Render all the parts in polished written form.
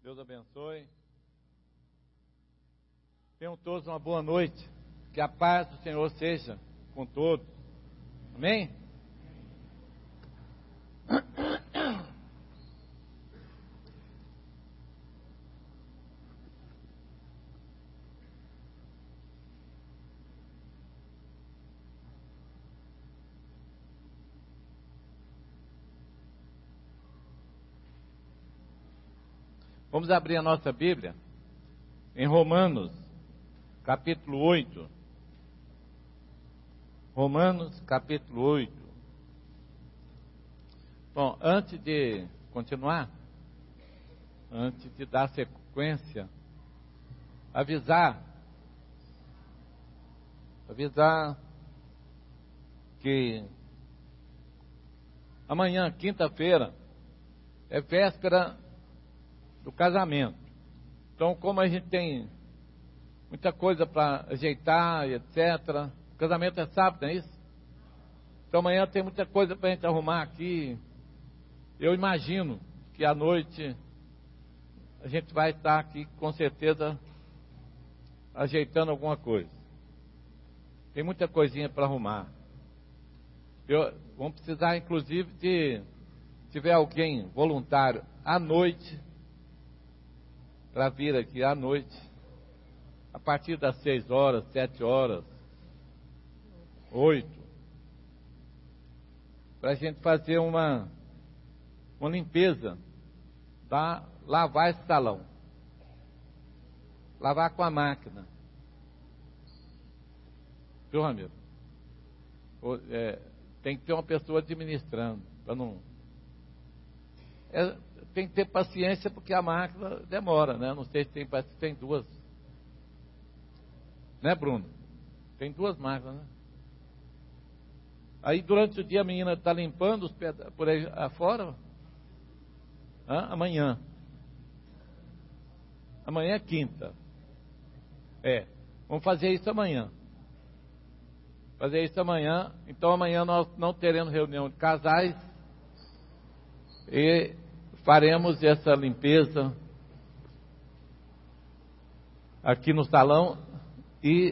Deus abençoe. Tenham todos uma boa noite. Que a paz do Senhor seja com todos. Amém? Vamos abrir a nossa Bíblia em Romanos, capítulo 8. Romanos, capítulo 8. Bom, antes de continuar, antes de dar sequência, avisar que amanhã, quinta-feira, é véspera do casamento. Então, como a gente tem muita coisa para ajeitar e etc. O casamento é sábado, não é isso? Então amanhã tem muita coisa para a gente arrumar aqui. Eu imagino que à noite a gente vai estar aqui com certeza ajeitando alguma coisa. Tem muita coisinha para arrumar. Vamos precisar inclusive de, se tiver alguém voluntário à noite, para vir aqui à noite, a partir das 6 horas, 7 horas, 8, para a gente fazer uma limpeza, lavar esse salão, lavar com a máquina, viu, Ramiro? Tem que ter uma pessoa administrando, para não... tem que ter paciência porque a máquina demora, né? Não sei se tem duas, né, Bruno? Tem duas máquinas, né? Aí durante o dia a menina está limpando os pedaços por aí afora. Amanhã é quinta. Vamos fazer isso amanhã. Então amanhã nós não teremos reunião de casais e faremos essa limpeza aqui no salão e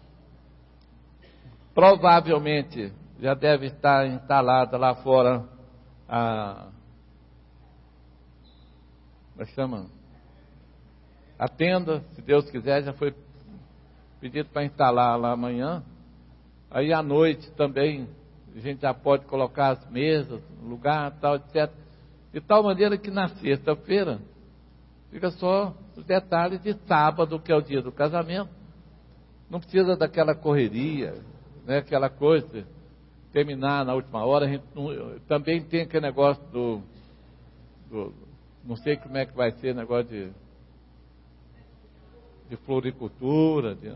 provavelmente já deve estar instalada lá fora como é que chama? A tenda, se Deus quiser, já foi pedido para instalar lá amanhã. Aí à noite também a gente já pode colocar as mesas no lugar, tal, etc. De tal maneira que na sexta-feira fica só os detalhes de sábado, que é o dia do casamento. Não precisa daquela correria, né, aquela coisa, terminar na última hora. A gente também tem aquele negócio do não sei como é que vai ser, negócio de floricultura, de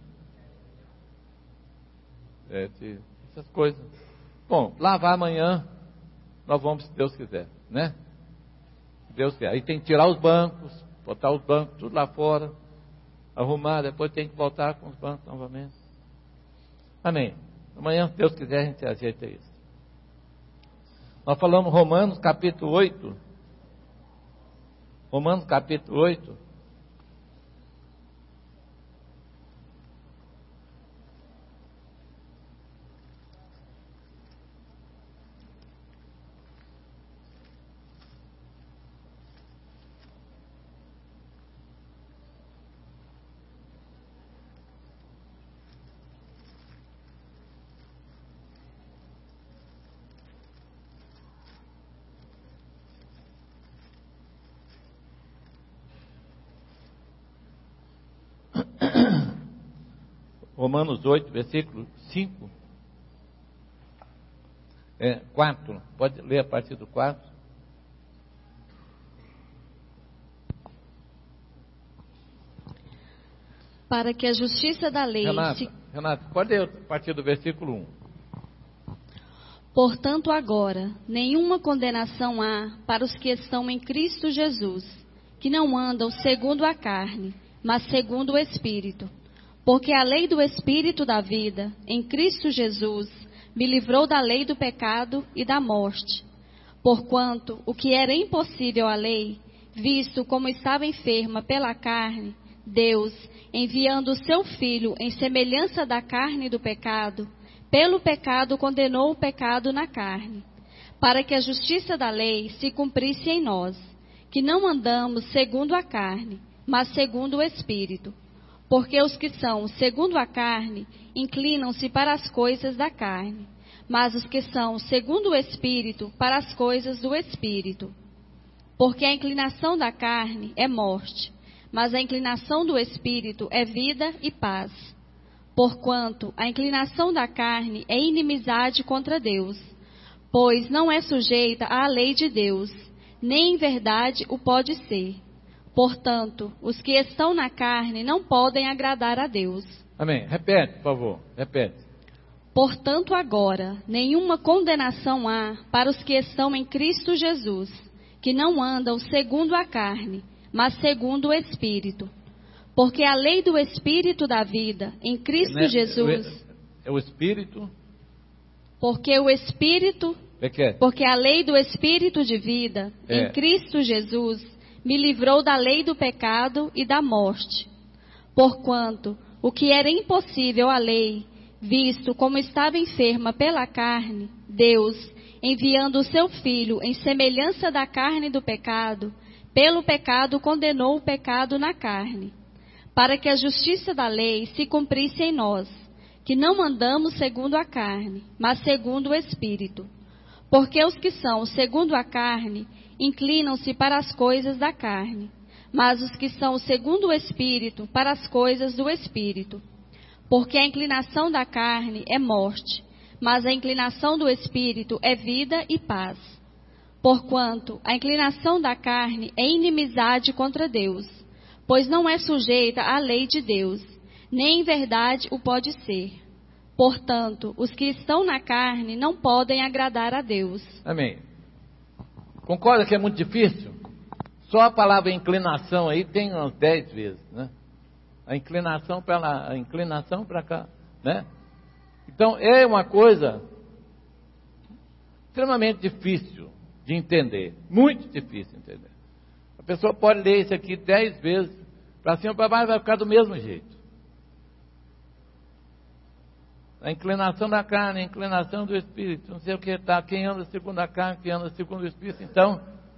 essas coisas. Bom, lavar amanhã nós vamos, se Deus quiser, né? Se Deus quiser. Aí tem que tirar os bancos, botar os bancos tudo lá fora, arrumar, depois tem que voltar com os bancos novamente. Amém. Amanhã, se Deus quiser, a gente ajeita isso. Nós falamos Romanos capítulo 8. Romanos capítulo 8. Romanos 8, versículo 5. 4. Pode ler a partir do 4. Para que a justiça da lei... Renata, pode ler a partir do versículo 1. Portanto, agora, nenhuma condenação há para os que estão em Cristo Jesus, que não andam segundo a carne, mas segundo o Espírito. Porque a lei do Espírito da vida, em Cristo Jesus, me livrou da lei do pecado e da morte. Porquanto o que era impossível à lei, visto como estava enferma pela carne, Deus, enviando o seu Filho em semelhança da carne do pecado, pelo pecado condenou o pecado na carne, para que a justiça da lei se cumprisse em nós, que não andamos segundo a carne, mas segundo o Espírito. Porque os que são segundo a carne inclinam-se para as coisas da carne, mas os que são segundo o Espírito para as coisas do Espírito. Porque a inclinação da carne é morte, mas a inclinação do Espírito é vida e paz. Porquanto a inclinação da carne é inimizade contra Deus, pois não é sujeita à lei de Deus, nem em verdade o pode ser. Portanto, os que estão na carne não podem agradar a Deus. Amém. Repete, por favor. Repete. Portanto, agora, nenhuma condenação há para os que estão em Cristo Jesus, que não andam segundo a carne, mas segundo o Espírito. Porque a lei do Espírito da vida em Cristo Jesus... É o Espírito... Porque a lei do Espírito de vida em Cristo Jesus me livrou da lei do pecado e da morte. Porquanto o que era impossível à lei, visto como estava enferma pela carne, Deus, enviando o seu Filho em semelhança da carne do pecado, pelo pecado condenou o pecado na carne, para que a justiça da lei se cumprisse em nós, que não andamos segundo a carne, mas segundo o Espírito. Porque os que são segundo a carne inclinam-se para as coisas da carne, mas os que são segundo o Espírito para as coisas do Espírito. Porque a inclinação da carne é morte, mas a inclinação do Espírito é vida e paz. Porquanto a inclinação da carne é inimizade contra Deus, pois não é sujeita à lei de Deus, nem em verdade o pode ser. Portanto, os que estão na carne não podem agradar a Deus. Amém. Concorda que é muito difícil? Só a palavra inclinação aí tem umas 10 vezes, né? A inclinação para lá, a inclinação para cá, né? Então, é uma coisa extremamente difícil de entender. Muito difícil de entender. A pessoa pode ler isso aqui 10 vezes, para cima ou para baixo, vai ficar do mesmo jeito. A inclinação da carne, a inclinação do Espírito, não sei o que está, quem anda segundo a carne, quem anda segundo o Espírito. Então,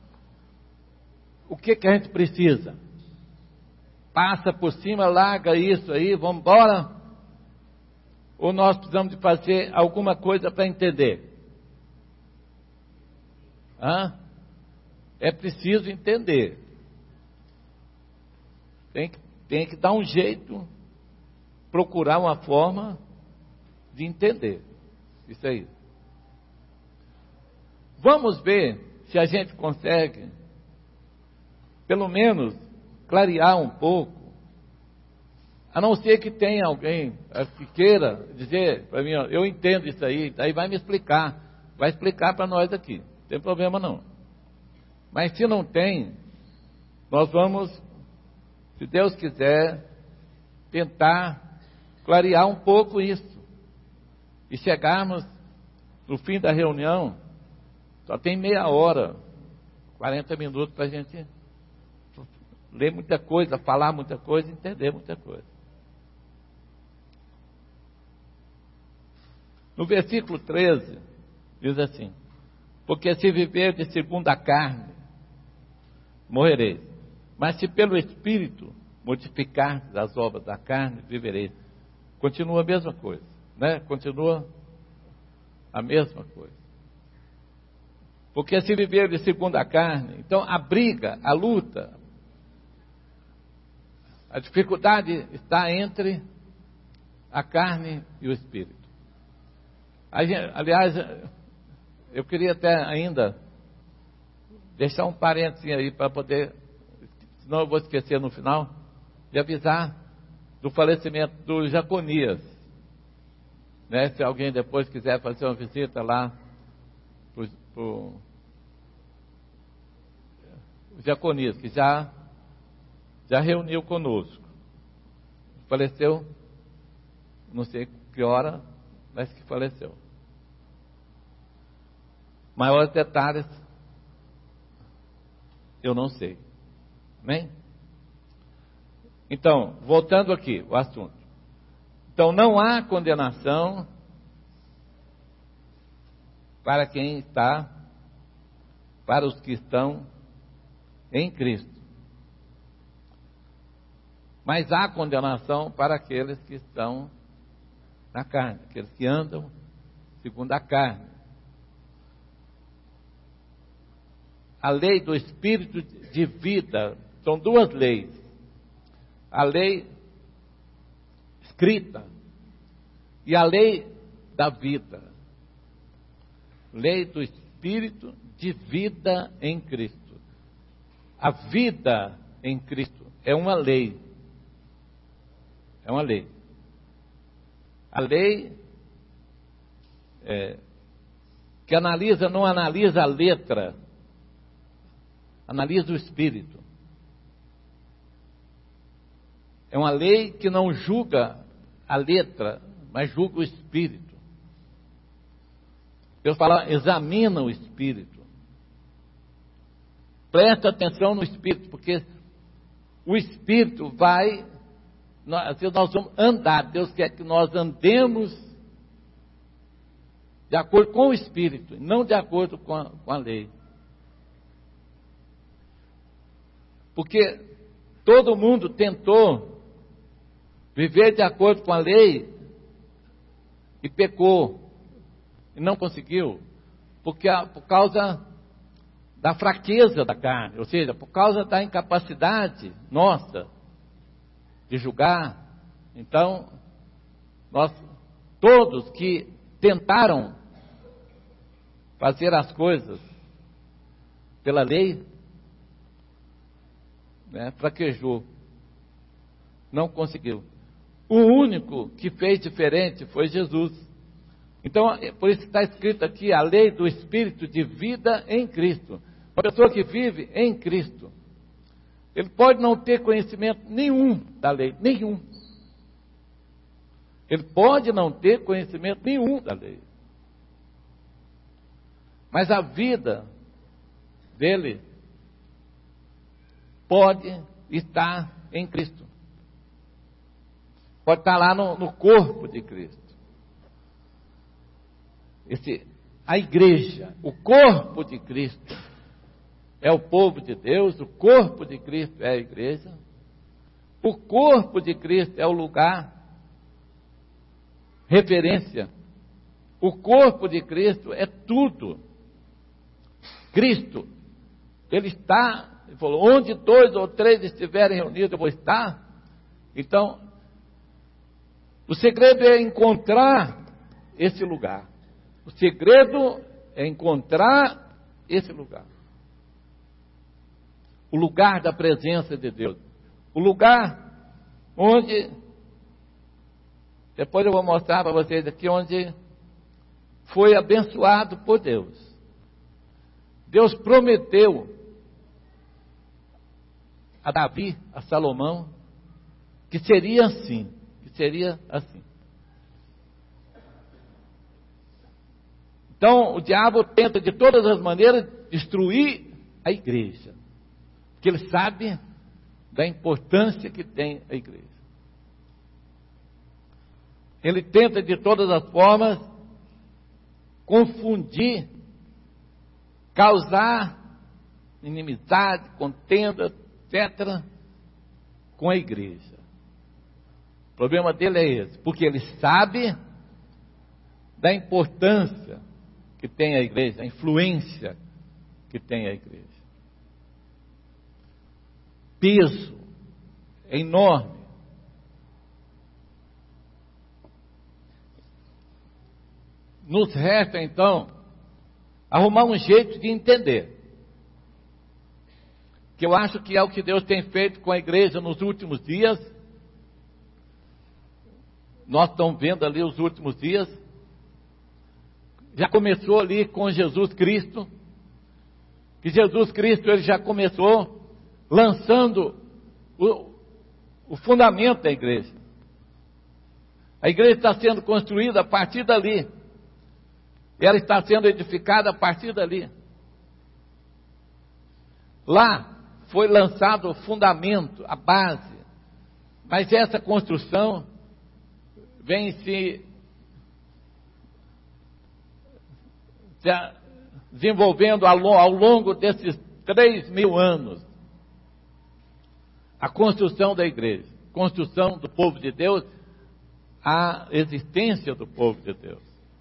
o que a gente precisa? Passa por cima, larga isso aí, vamos embora? Ou nós precisamos de fazer alguma coisa para entender? É preciso entender. Tem que dar um jeito, procurar uma forma de entender isso aí. Vamos ver se a gente consegue, pelo menos, clarear um pouco, a não ser que tenha alguém que queira dizer para mim, ó, eu entendo isso aí, aí vai me explicar, vai explicar para nós aqui, não tem problema não. Mas se não tem, nós vamos, se Deus quiser, tentar clarear um pouco isso. E chegarmos no fim da reunião, só tem meia hora, 40 minutos para a gente ler muita coisa, falar muita coisa, entender muita coisa. No versículo 13, diz assim: porque se viver de segundo a carne, morrereis. Mas se pelo Espírito mortificardes as obras da carne, vivereis. Continua a mesma coisa, né? Continua a mesma coisa. Porque se viver de segundo a carne, então a briga, a luta, a dificuldade está entre a carne e o Espírito. Aliás, eu queria até ainda deixar um parênteses aí para poder, senão eu vou esquecer no final, de avisar do falecimento do Jaconias. Né? Se alguém depois quiser fazer uma visita lá pro Jaconias, que já reuniu conosco. Faleceu, não sei que hora, mas que faleceu. Maiores detalhes eu não sei. Amém? Então, voltando aqui, o assunto. Então, não há condenação para quem está, para os que estão em Cristo. Mas há condenação para aqueles que estão na carne, aqueles que andam segundo a carne. A lei do Espírito de vida, são duas leis. A lei escrita e a lei da vida. Lei do Espírito de vida em Cristo. A vida em Cristo é uma lei. É uma lei. A lei que analisa, não analisa a letra, analisa o Espírito. É uma lei que não julga a letra, mas julga o Espírito. Deus fala, examina o Espírito. Presta atenção no Espírito, porque o Espírito vai, nós vamos andar. Deus quer que nós andemos de acordo com o Espírito, não de acordo com a lei. Porque todo mundo tentou viver de acordo com a lei e pecou, e não conseguiu, por causa da fraqueza da carne, ou seja, por causa da incapacidade nossa de julgar. Então, nós todos que tentaram fazer as coisas pela lei, fraquejou, não conseguiu. O único que fez diferente foi Jesus. Então, por isso que está escrito aqui, a lei do Espírito de vida em Cristo. Uma pessoa que vive em Cristo, ele pode não ter conhecimento nenhum da lei, nenhum. Ele pode não ter conhecimento nenhum da lei. Mas a vida dele pode estar em Cristo. Pode estar lá no corpo de Cristo. A igreja, o corpo de Cristo, é o povo de Deus, o corpo de Cristo é a igreja. O corpo de Cristo é o lugar, referência. O corpo de Cristo é tudo. Cristo, Ele está, Ele falou, onde 2 ou 3 estiverem reunidos, eu vou estar. Então, o segredo é encontrar esse lugar. O segredo é encontrar esse lugar. O lugar da presença de Deus. O lugar onde, depois eu vou mostrar para vocês aqui, onde foi abençoado por Deus. Deus prometeu a Davi, a Salomão, que seria assim. Então, o diabo tenta de todas as maneiras destruir a igreja, porque ele sabe da importância que tem a igreja. Ele tenta de todas as formas confundir, causar inimizade, contenda, etc., com a igreja. O problema dele é esse, porque ele sabe da importância que tem a igreja, a influência que tem a igreja. Peso é enorme. Nos resta então arrumar um jeito de entender, que eu acho que é o que Deus tem feito com a igreja nos últimos dias. Nós estamos vendo ali os últimos dias. Já começou ali com Jesus Cristo, que Jesus Cristo ele já começou lançando o fundamento da igreja. A igreja está sendo construída a partir dali. Ela está sendo edificada a partir dali. Lá foi lançado o fundamento, a base, mas essa construção vem se desenvolvendo ao longo desses 3.000 anos. A construção da igreja, construção do povo de Deus, a existência do povo de Deus.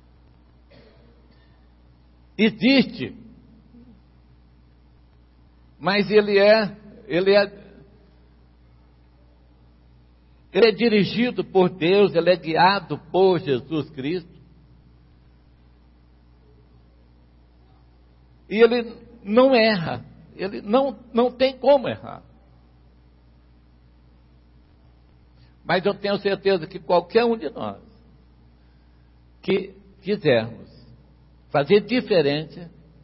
Existe, mas ele é dirigido por Deus, ele é guiado por Jesus Cristo. E ele não erra, ele não tem como errar. Mas eu tenho certeza que qualquer um de nós que quisermos fazer diferente,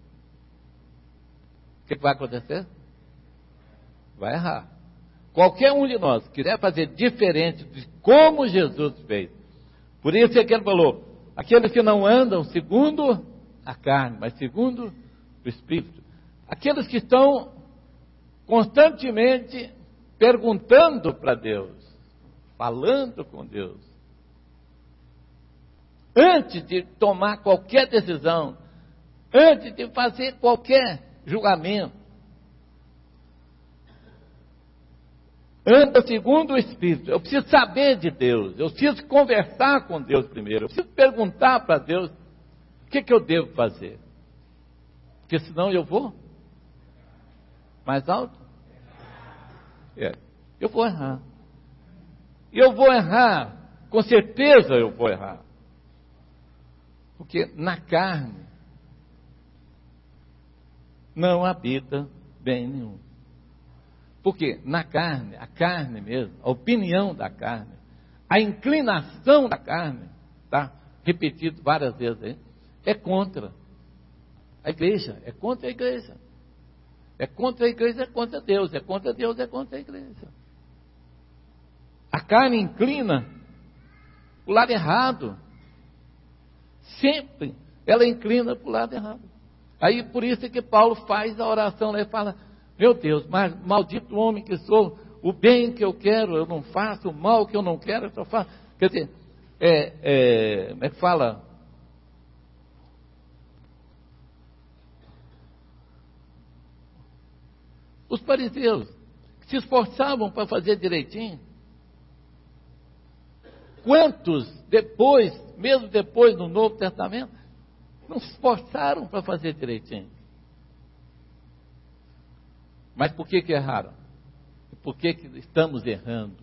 o que vai acontecer? Vai errar. Qualquer um de nós que quiser fazer diferente de como Jesus fez. Por isso é que ele falou, aqueles que não andam segundo a carne, mas segundo o Espírito. Aqueles que estão constantemente perguntando para Deus, falando com Deus. Antes de tomar qualquer decisão, antes de fazer qualquer julgamento, anda segundo o Espírito. Eu preciso saber de Deus, eu preciso conversar com Deus primeiro, eu preciso perguntar para Deus o que eu devo fazer, porque senão eu vou mais alto. Eu vou errar. E eu vou errar, com certeza eu vou errar. Porque na carne não habita bem nenhum. Porque na carne, a carne mesmo, a opinião da carne, a inclinação da carne, tá? Repetido várias vezes aí, é contra a igreja, é contra a igreja. É contra a igreja, é contra Deus, é contra Deus, é contra a igreja. A carne inclina para o lado errado. Sempre ela inclina para o lado errado. Aí por isso é que Paulo faz a oração, ele fala, meu Deus, mas maldito homem que sou, o bem que eu quero eu não faço, o mal que eu não quero eu só faço. Quer dizer, como é que fala? Os fariseus, que se esforçavam para fazer direitinho, quantos depois, mesmo depois no Novo Testamento, não se esforçaram para fazer direitinho? Mas por que erraram? Por que estamos errando?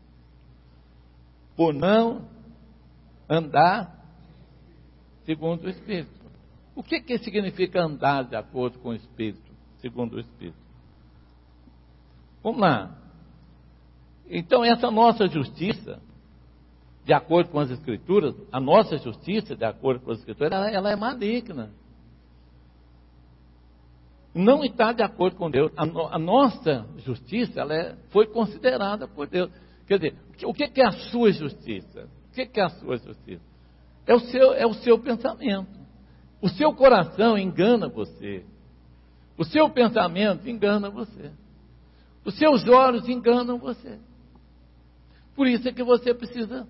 Por não andar segundo o Espírito. O que significa andar de acordo com o Espírito, segundo o Espírito? Vamos lá. Então essa nossa justiça, de acordo com as Escrituras, a nossa justiça, de acordo com as Escrituras, ela é maligna. Não está de acordo com Deus. A nossa justiça, foi considerada por Deus. Quer dizer, o que é a sua justiça? O que é a sua justiça? É o seu pensamento. O seu coração engana você. O seu pensamento engana você. Os seus olhos enganam você. Por isso é que você precisa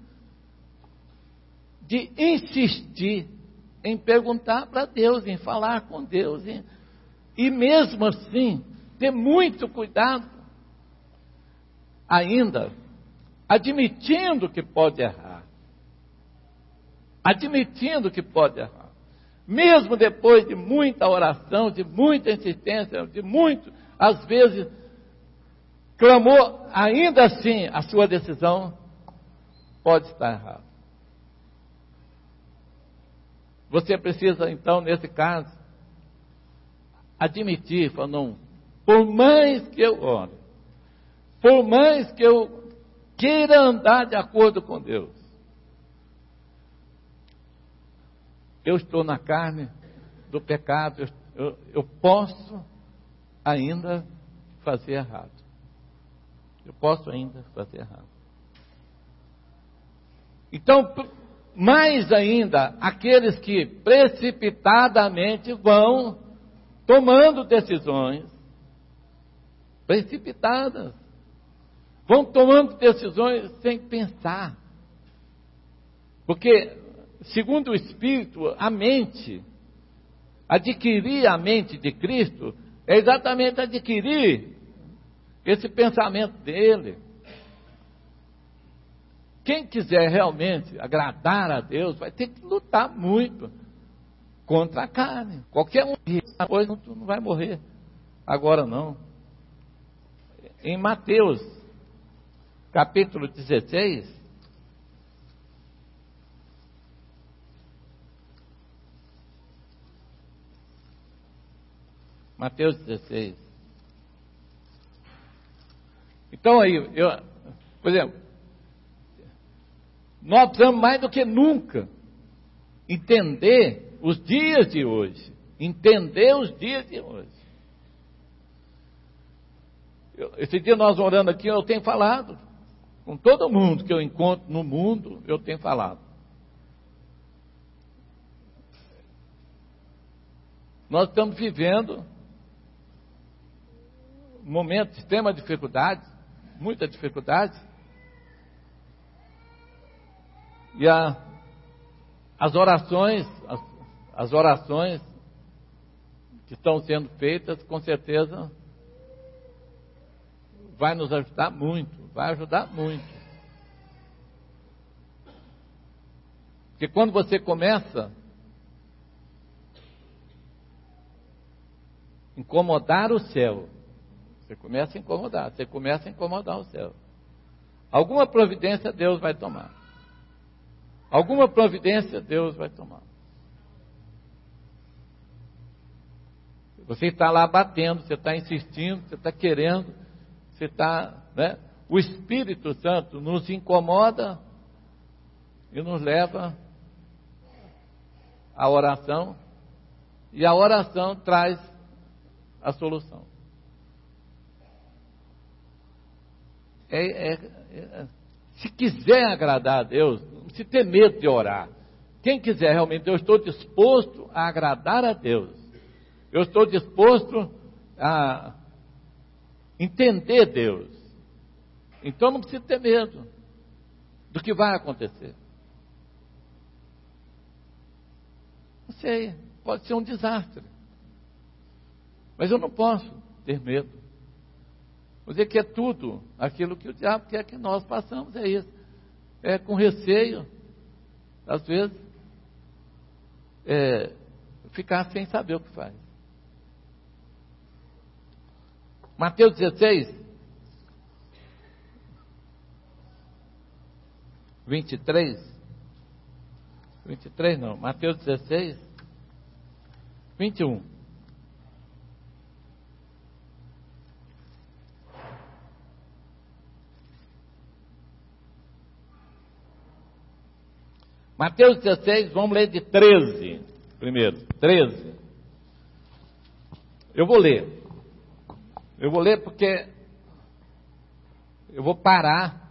de insistir em perguntar para Deus, em falar com Deus, e mesmo assim, ter muito cuidado, ainda, admitindo que pode errar, mesmo depois de muita oração, de muita insistência, às vezes, clamou, ainda assim, a sua decisão pode estar errada. Você precisa, então, nesse caso, admitir, falar, não, por mais que eu ore, por mais que eu queira andar de acordo com Deus, eu estou na carne do pecado, eu posso ainda fazer errado. Então, mais ainda, aqueles que precipitadamente vão tomando decisões precipitadas. Vão tomando decisões sem pensar. Porque, segundo o Espírito, a mente, adquirir a mente de Cristo, é exatamente adquirir esse pensamento dele. Quem quiser realmente agradar a Deus, vai ter que lutar muito contra a carne. Qualquer um hoje não vai morrer. Agora não. Em Mateus, capítulo 16, Mateus 16. Então aí, por exemplo, nós precisamos mais do que nunca entender os dias de hoje. Entender os dias de hoje. Esse dia nós orando aqui, eu tenho falado com todo mundo que eu encontro no mundo, eu tenho falado. Nós estamos vivendo um momento de extrema dificuldade, muita dificuldade. E as orações que estão sendo feitas, com certeza, vai nos ajudar muito, vai ajudar muito. Porque quando você começa a incomodar o céu, você começa a incomodar o céu. Alguma providência Deus vai tomar. Alguma providência Deus vai tomar. Você está lá batendo, você está insistindo, você está querendo, você está, né? O Espírito Santo nos incomoda e nos leva à oração, e a oração traz a solução. Se quiser agradar a Deus, não se ter medo de orar. Quem quiser realmente, eu estou disposto a agradar a Deus. Eu estou disposto a entender Deus. Então não precisa ter medo do que vai acontecer. Não sei, pode ser um desastre. Mas eu não posso ter medo. Vou dizer que é tudo aquilo que o diabo quer que nós passamos, é isso. É com receio, às vezes, ficar sem saber o que faz. Mateus 16, 23 não, Mateus 16, 21. Mateus 16, vamos ler de 13 primeiro. 13. Eu vou ler porque eu vou parar.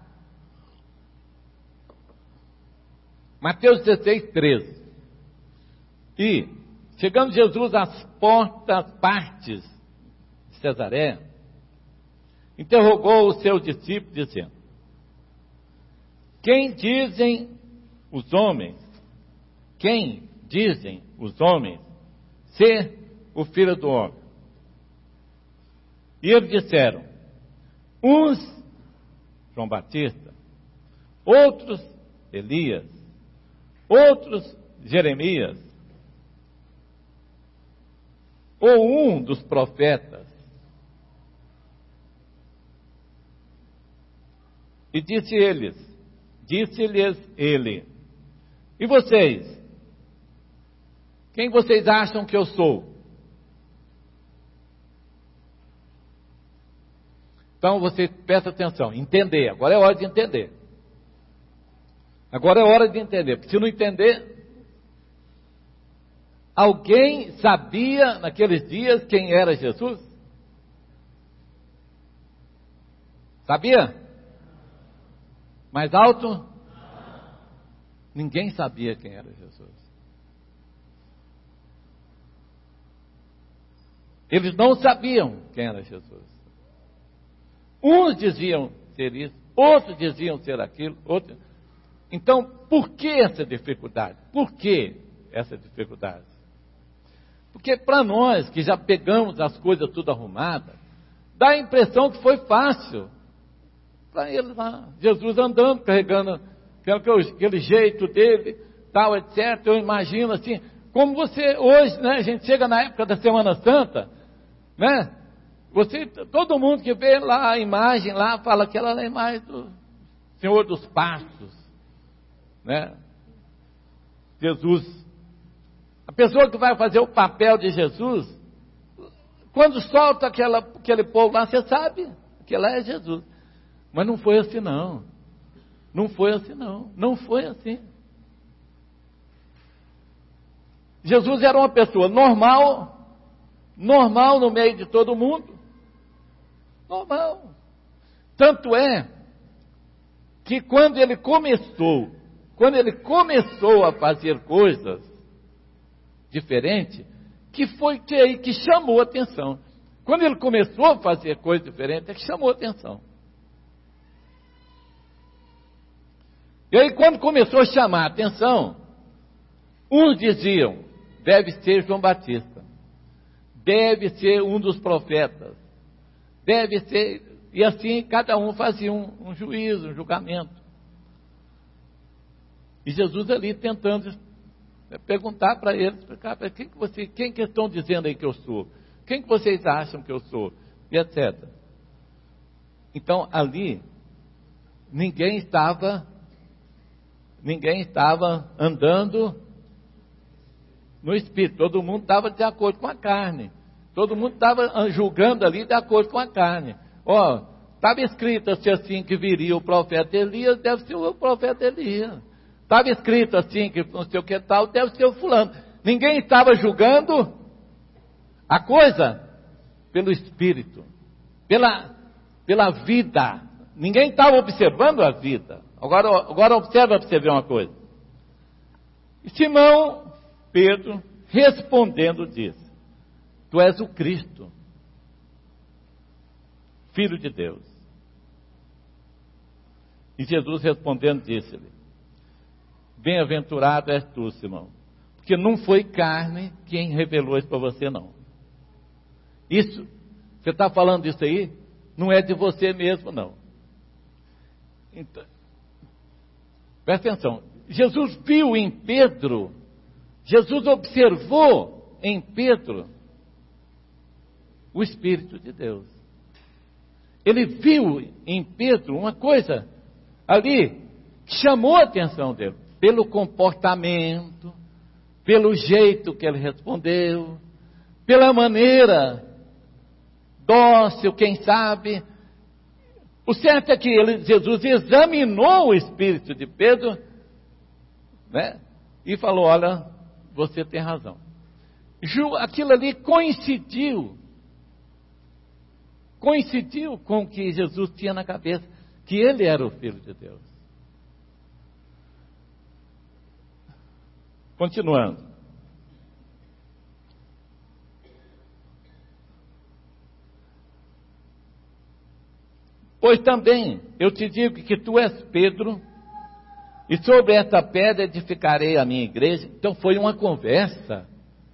Mateus 16, 13. E, chegando Jesus às partes de Cesaré, interrogou os seus discípulos, dizendo: Quem dizem os homens ser o Filho do Homem? E eles disseram: uns João Batista, outros Elias, outros Jeremias, ou um dos profetas. E disse-lhes ele: E vocês? Quem vocês acham que eu sou? Então você presta atenção, entender. Agora é hora de entender. Porque se não entender, alguém sabia naqueles dias quem era Jesus? Sabia? Mais alto? Ninguém sabia quem era Jesus. Eles não sabiam quem era Jesus. Uns diziam ser isso, outros diziam ser aquilo, outros... Então, por que essa dificuldade? Por que essa dificuldade? Porque para nós, que já pegamos as coisas tudo arrumadas, dá a impressão que foi fácil. Para eles lá, Jesus andando, carregando aquele jeito dele, tal, etc. Eu imagino assim, como você hoje, né, a gente chega na época da Semana Santa, né? Todo mundo que vê lá a imagem lá, fala que ela é a imagem do Senhor dos Pastos, né? Jesus. A pessoa que vai fazer o papel de Jesus, quando solta aquele povo lá, você sabe que lá é Jesus. Mas não foi assim não. Não foi assim não. Não foi assim. Jesus era uma pessoa normal no meio de todo mundo. Normal. Tanto é que quando ele começou a fazer coisas diferentes, que foi que chamou a atenção. Quando ele começou a fazer coisas diferentes, é que chamou a atenção. E aí, quando começou a chamar a atenção, uns diziam, deve ser João Batista, deve ser um dos profetas, deve ser... E assim, cada um fazia um juízo, um julgamento. E Jesus ali tentando perguntar para eles, explicar para quem que estão dizendo aí que eu sou? Quem que vocês acham que eu sou? E etc. Então, ali, ninguém estava andando no Espírito. Todo mundo estava de acordo com a carne. Todo mundo estava julgando ali de acordo com a carne. Estava escrito assim que viria o profeta Elias, deve ser o profeta Elias. Estava escrito assim que não sei o que tal, deve ser o fulano. Ninguém estava julgando a coisa pelo Espírito, pela vida. Ninguém estava observando a vida. Agora observa para você ver uma coisa. Simão Pedro, respondendo, disse: Tu és o Cristo, Filho de Deus. E Jesus respondendo, disse-lhe: Bem-aventurado és tu, Simão, porque não foi carne quem revelou isso para você, não. Isso, você está falando isso aí, não é de você mesmo, não. Então, presta atenção, Jesus viu em Pedro, Jesus observou em Pedro o Espírito de Deus. Ele viu em Pedro uma coisa ali que chamou a atenção dele, pelo comportamento, pelo jeito que ele respondeu, pela maneira dócil, quem sabe. O certo é que Jesus examinou o espírito de Pedro, né, e falou: olha, você tem razão. Aquilo ali coincidiu com o que Jesus tinha na cabeça, que ele era o Filho de Deus. Continuando. Pois também eu te digo que tu és Pedro, e sobre esta pedra edificarei a minha igreja. Então foi uma conversa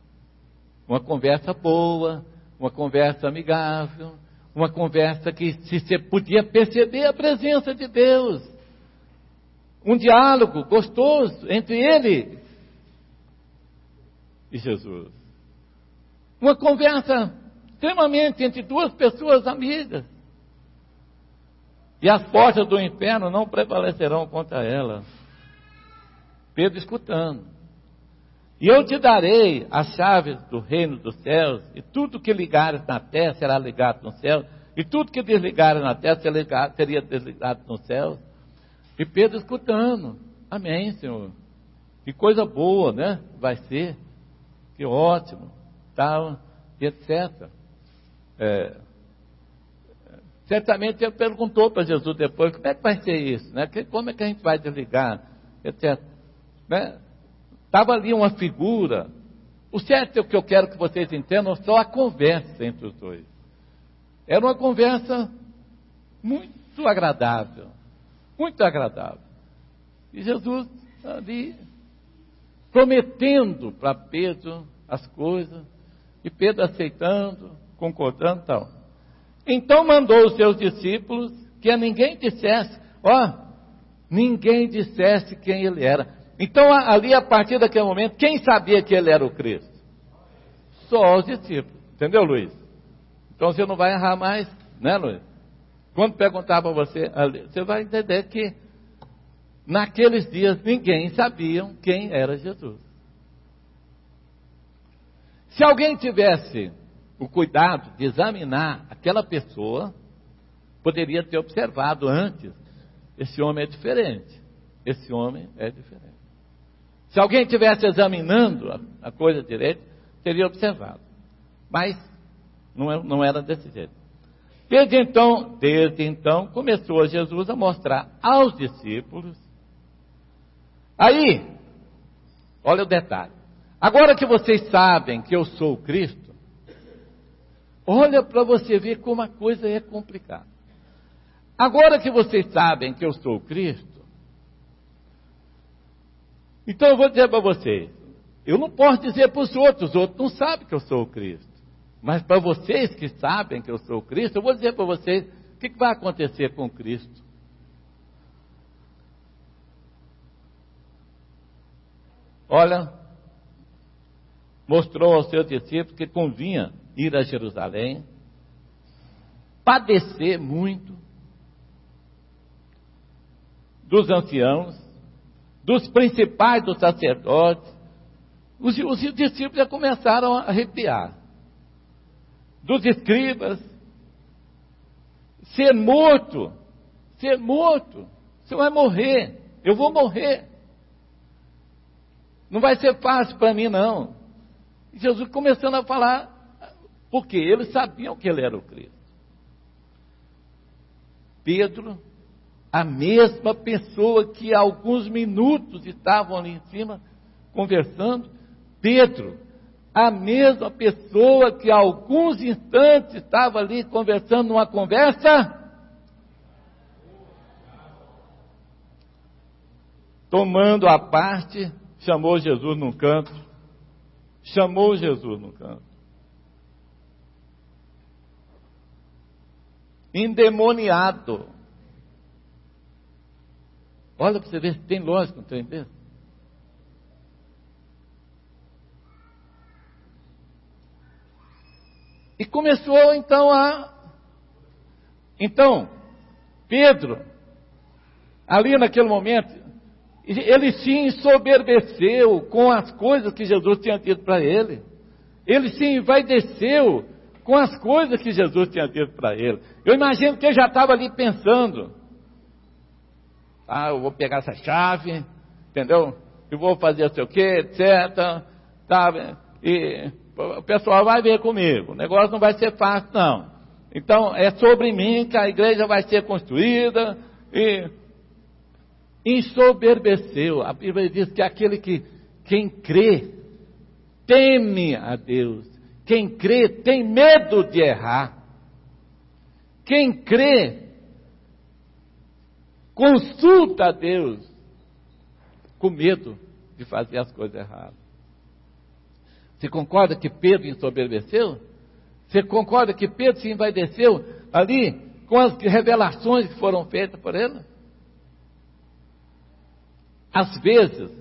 boa, uma conversa amigável, uma conversa que se podia perceber a presença de Deus, um diálogo gostoso entre ele e Jesus, uma conversa extremamente entre duas pessoas amigas, e as portas do inferno não prevalecerão contra ela. Pedro escutando: e eu te darei as chaves do reino dos céus, e tudo que ligares na terra será ligado no céu, e tudo que desligares na terra seria desligado no céu. E Pedro escutando: amém, Senhor, que coisa boa, né? Vai ser, que ótimo, tal, etc. Certamente ele perguntou para Jesus depois: como é que vai ser isso, né? Como é que a gente vai desligar, etc. Né? Estava ali uma figura. O certo é o que eu quero que vocês entendam, só a conversa entre os dois. Era uma conversa muito agradável, muito agradável. E Jesus ali prometendo para Pedro as coisas, e Pedro aceitando, concordando e tal. Então mandou os seus discípulos que a ninguém dissesse, ninguém dissesse quem ele era. Então ali a partir daquele momento, quem sabia que ele era o Cristo? Só os discípulos, entendeu, Luiz? Então você não vai errar mais, né, Luiz? Quando perguntar para você, você vai entender que naqueles dias ninguém sabia quem era Jesus. Se alguém tivesse o cuidado de examinar aquela pessoa, poderia ter observado antes, esse homem é diferente, esse homem é diferente. Se alguém estivesse examinando a coisa direito, teria observado. Mas não era desse jeito. Desde então, começou Jesus a mostrar aos discípulos. Aí, olha o detalhe. Agora que vocês sabem que eu sou o Cristo, olha para você ver como a coisa é complicada. Agora que vocês sabem que eu sou o Cristo, então eu vou dizer para vocês, eu não posso dizer para os outros não sabem que eu sou o Cristo. Mas para vocês que sabem que eu sou o Cristo, eu vou dizer para vocês o que vai acontecer com Cristo. Olha, mostrou aos seus discípulos que convinha ir a Jerusalém, padecer muito dos anciãos, dos principais dos sacerdotes. Os discípulos já começaram a arrepiar. Dos escribas, ser morto, você vai morrer, eu vou morrer, não vai ser fácil para mim não. E Jesus começando a falar, porque eles sabiam que ele era o Cristo. Pedro, a mesma pessoa que há alguns minutos estavam ali em cima, conversando, Pedro, a mesma pessoa que há alguns instantes estava ali conversando numa conversa, tomando a parte, chamou Jesus num canto, endemoniado. Olha para você ver se tem lógica, não tem mesmo? E começou então, Pedro, ali naquele momento, ele se ensoberbeceu com as coisas que Jesus tinha dito para ele. Ele se envaideceu com as coisas que Jesus tinha dito para ele. Eu imagino que ele já estava ali pensando, eu vou pegar essa chave, entendeu? E vou fazer sei o quê, etc. E o pessoal vai ver comigo, o negócio não vai ser fácil não. Então é sobre mim que a igreja vai ser construída. E ensoberbeceu. A Bíblia diz que quem crê teme a Deus, quem crê tem medo de errar, quem crê consulta a Deus com medo de fazer as coisas erradas. Você concorda que Pedro ensoberbeceu? Você concorda que Pedro se envaideceu ali com as revelações que foram feitas por ele? Às vezes,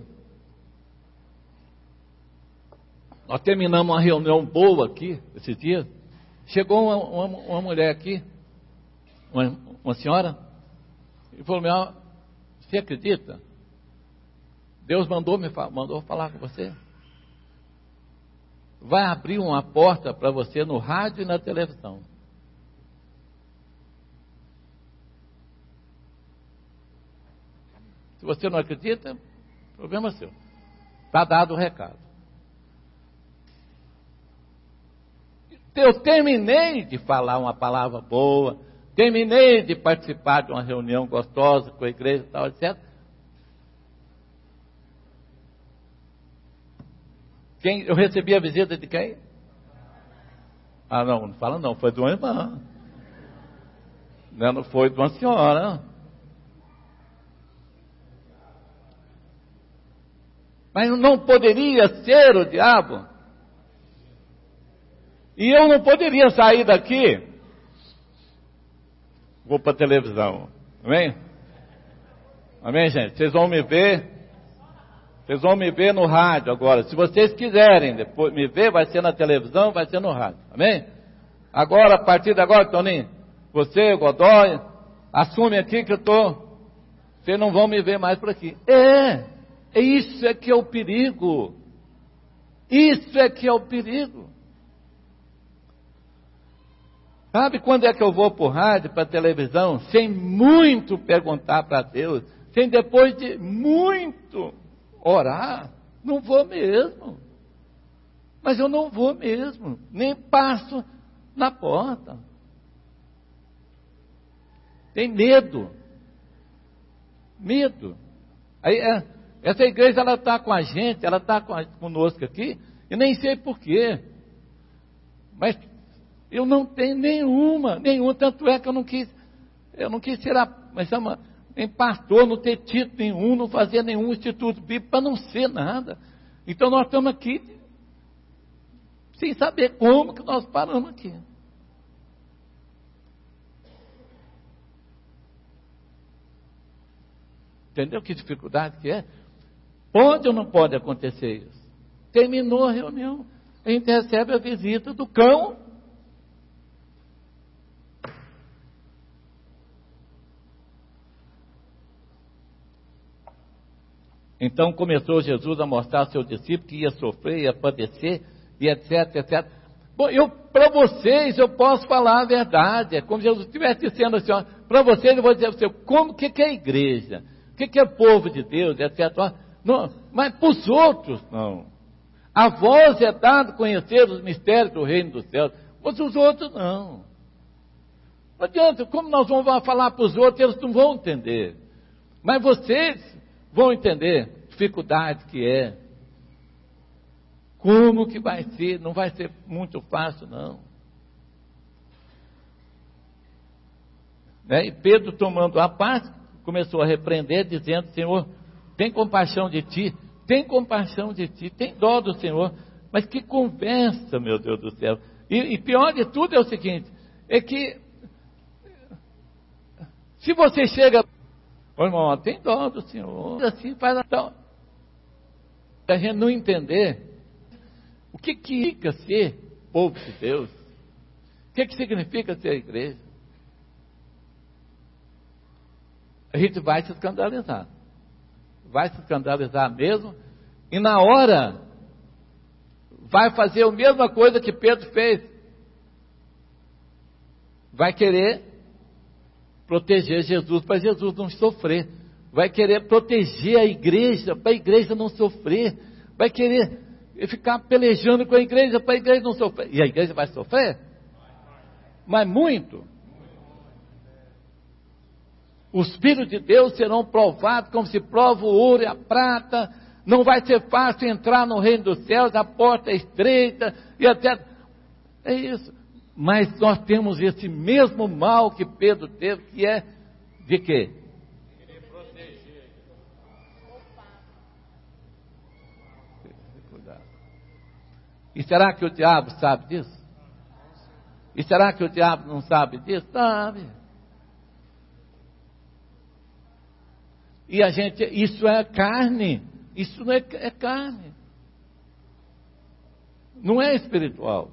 nós terminamos uma reunião boa aqui, esses dias, chegou uma mulher aqui, uma senhora, e falou, você acredita? Deus mandou falar com você. Vai abrir uma porta para você no rádio e na televisão. Se você não acredita, problema seu. Está dado o recado. Eu terminei de falar uma palavra boa, terminei de participar de uma reunião gostosa com a igreja e tal, etc. Eu recebi a visita de quem? Não fala não, foi de uma irmã. Não foi de uma senhora. Mas não poderia ser o diabo. E eu não poderia sair daqui. Vou para a televisão. Amém? Amém, gente? Vocês vão me ver. Vocês vão me ver no rádio agora. Se vocês quiserem depois me ver, vai ser na televisão, vai ser no rádio. Amém? Agora, a partir de agora, Toninho, você, Godoy, assume aqui que eu estou. Vocês não vão me ver mais por aqui. Isso é que é o perigo. Isso é que é o perigo. Sabe quando é que eu vou para o rádio, para a televisão, sem muito perguntar para Deus, sem depois de muito orar? Não vou mesmo. Mas eu não vou mesmo, nem passo na porta. Tem medo. Medo. Aí, essa igreja, ela está com a gente, ela está conosco aqui, e nem sei porquê. Mas eu não tenho nenhuma, tanto é que eu não quis ser nem pastor, não ter título nenhum, não fazer nenhum instituto bíblico, para não ser nada. Então nós estamos aqui, sem saber como que nós paramos aqui. Entendeu que dificuldade que é? Pode ou não pode acontecer isso? Terminou a reunião, a gente recebe a visita do cão. Então começou Jesus a mostrar ao seu discípulo que ia sofrer, ia padecer, e etc, etc. Bom, para vocês eu posso falar a verdade. É como se Jesus estivesse dizendo assim, para vocês eu vou dizer para você, como que é a igreja? O que é povo de Deus, etc. Não, mas para os outros, não. A vós é dado conhecer os mistérios do reino dos céus, mas os outros não. Não adianta, como nós vamos falar para os outros, eles não vão entender. Mas vocês vão entender a dificuldade que é. Como que vai ser? Não vai ser muito fácil, não. E Pedro, tomando a parte, começou a repreender, dizendo: Senhor, tem compaixão de ti, tem dó do Senhor. Mas que conversa, meu Deus do céu. E pior de tudo é o seguinte, é que se você chega, ô irmão, tem dó do Senhor, assim faz então, a gente não entender o que significa ser povo de Deus, o que significa ser a igreja, a gente vai se escandalizar mesmo, e na hora vai fazer a mesma coisa que Pedro fez, vai querer proteger Jesus, para Jesus não sofrer, vai querer proteger a igreja, para a igreja não sofrer, vai querer ficar pelejando com a igreja, para a igreja não sofrer, e a igreja vai sofrer? Mas muito. Os filhos de Deus serão provados como se prova o ouro e a prata. Não vai ser fácil entrar no reino dos céus, a porta é estreita, e até. É isso. Mas nós temos esse mesmo mal que Pedro teve, que é de quê? Querer proteger. E será que o diabo sabe disso? E será que o diabo não sabe disso? Sabe. E a gente, isso é carne, isso não é carne, não é espiritual.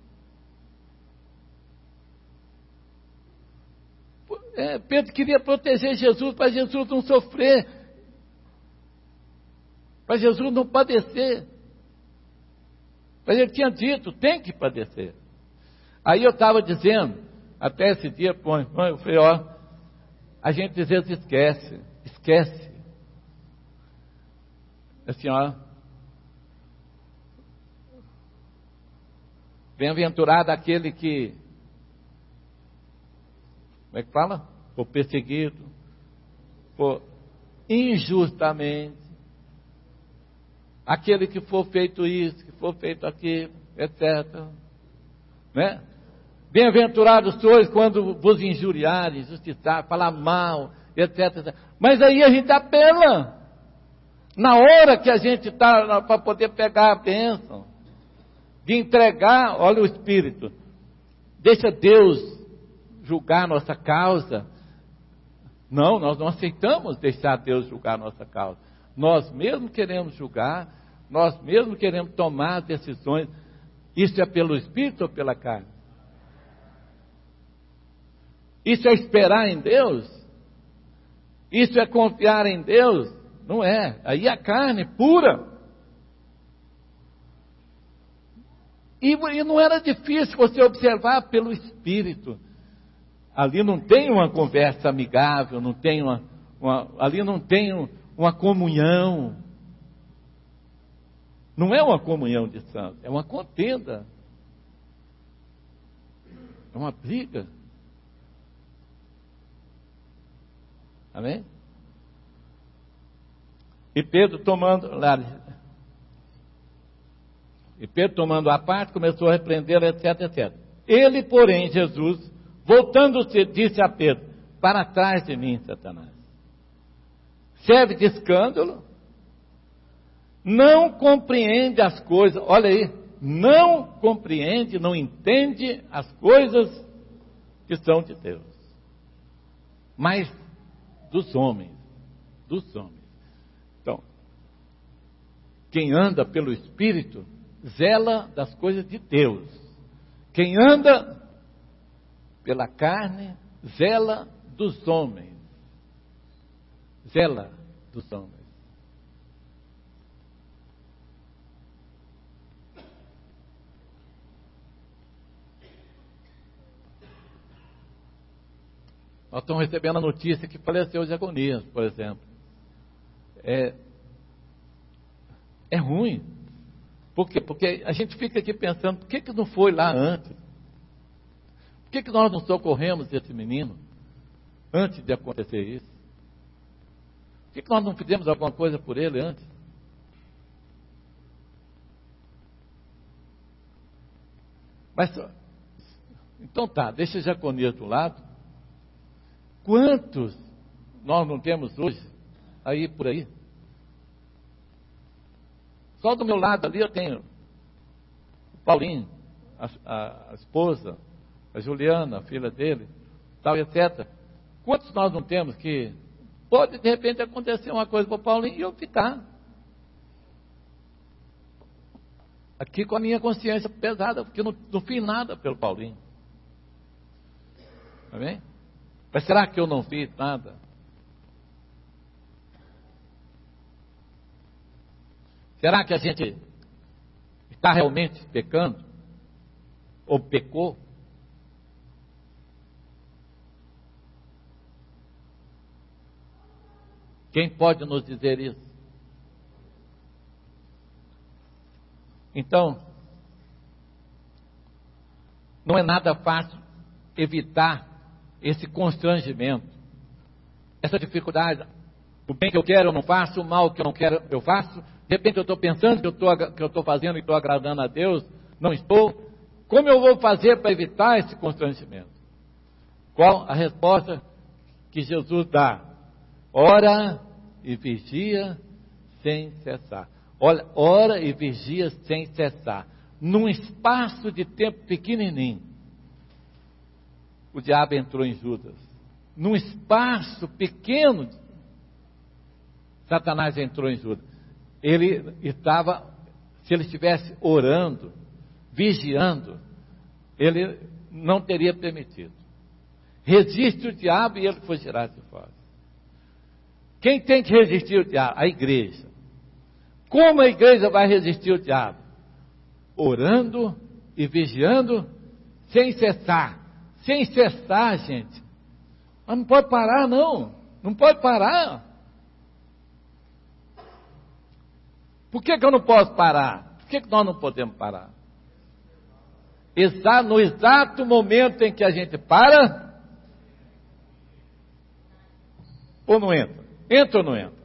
Pedro queria proteger Jesus, para Jesus não sofrer, para Jesus não padecer, mas ele tinha dito, tem que padecer. Aí eu estava dizendo, até esse dia, eu falei, a gente às vezes esquece, assim, bem-aventurado aquele que, como é que fala? For perseguido, for injustamente, aquele que for feito isso, que for feito aquilo, etc. Né? Bem-aventurados sois quando vos injuriarem, injustiçar, falar mal, etc. Mas aí a gente apela. Na hora que a gente está para poder pegar a bênção, de entregar, olha o Espírito, deixa Deus julgar nossa causa. Não, nós não aceitamos deixar Deus julgar nossa causa. Nós mesmos queremos julgar, nós mesmos queremos tomar decisões. Isso é pelo Espírito ou pela carne? Isso é esperar em Deus? Isso é confiar em Deus? Não é. Aí a carne pura. E não era difícil você observar pelo Espírito. Ali não tem uma conversa amigável, não tem ali não tem uma comunhão. Não é uma comunhão de santos, é uma contenda. É uma briga. Amém? E Pedro tomando a parte, começou a repreendê-lo, etc, etc. Ele, porém, Jesus, voltando-se, disse a Pedro: para trás de mim, Satanás. Serve de escândalo, não compreende as coisas, olha aí, não compreende, não entende as coisas que são de Deus, mas dos homens. Então, quem anda pelo Espírito, zela das coisas de Deus. Quem anda pela carne, zela dos homens. Zela dos homens. Nós estamos recebendo a notícia que faleceu o Diagonias, por exemplo. É ruim. Por quê? Porque a gente fica aqui pensando, por que não foi lá antes? Por que nós não socorremos esse menino antes de acontecer isso? Por que nós não fizemos alguma coisa por ele antes? Mas, então tá, deixa Jeconias do lado. Quantos nós não temos hoje, aí por aí? Só do meu lado ali eu tenho o Paulinho, a esposa, a Juliana, a filha dele, tal, etc. Quantos nós não temos que pode de repente acontecer uma coisa para o Paulinho e eu ficar aqui com a minha consciência pesada, porque eu não fiz nada pelo Paulinho. Amém? Mas será que eu não fiz nada? Será que a gente está realmente pecando? Ou pecou? Quem pode nos dizer isso? Então, não é nada fácil evitar esse constrangimento, essa dificuldade. O bem que eu quero eu não faço, o mal que eu não quero eu faço. De repente eu estou pensando que eu estou fazendo e estou agradando a Deus, não estou. Como eu vou fazer para evitar esse constrangimento? Qual a resposta que Jesus dá? Ora e vigia sem cessar. Olha, ora e vigia sem cessar. Num espaço de tempo pequenininho, o diabo entrou em Judas. Num espaço pequeno, Satanás entrou em Judas. Ele estava, se ele estivesse orando, vigiando, ele não teria permitido. Resiste o diabo e ele fugirá de fora. Quem tem que resistir o diabo? A igreja. Como a igreja vai resistir o diabo? Orando e vigiando sem cessar. Sem cessar, gente. Mas não pode parar, não. Não pode parar. Por que eu não posso parar? Por que nós não podemos parar? No exato momento em que a gente para, ou não entra? Entra ou não entra?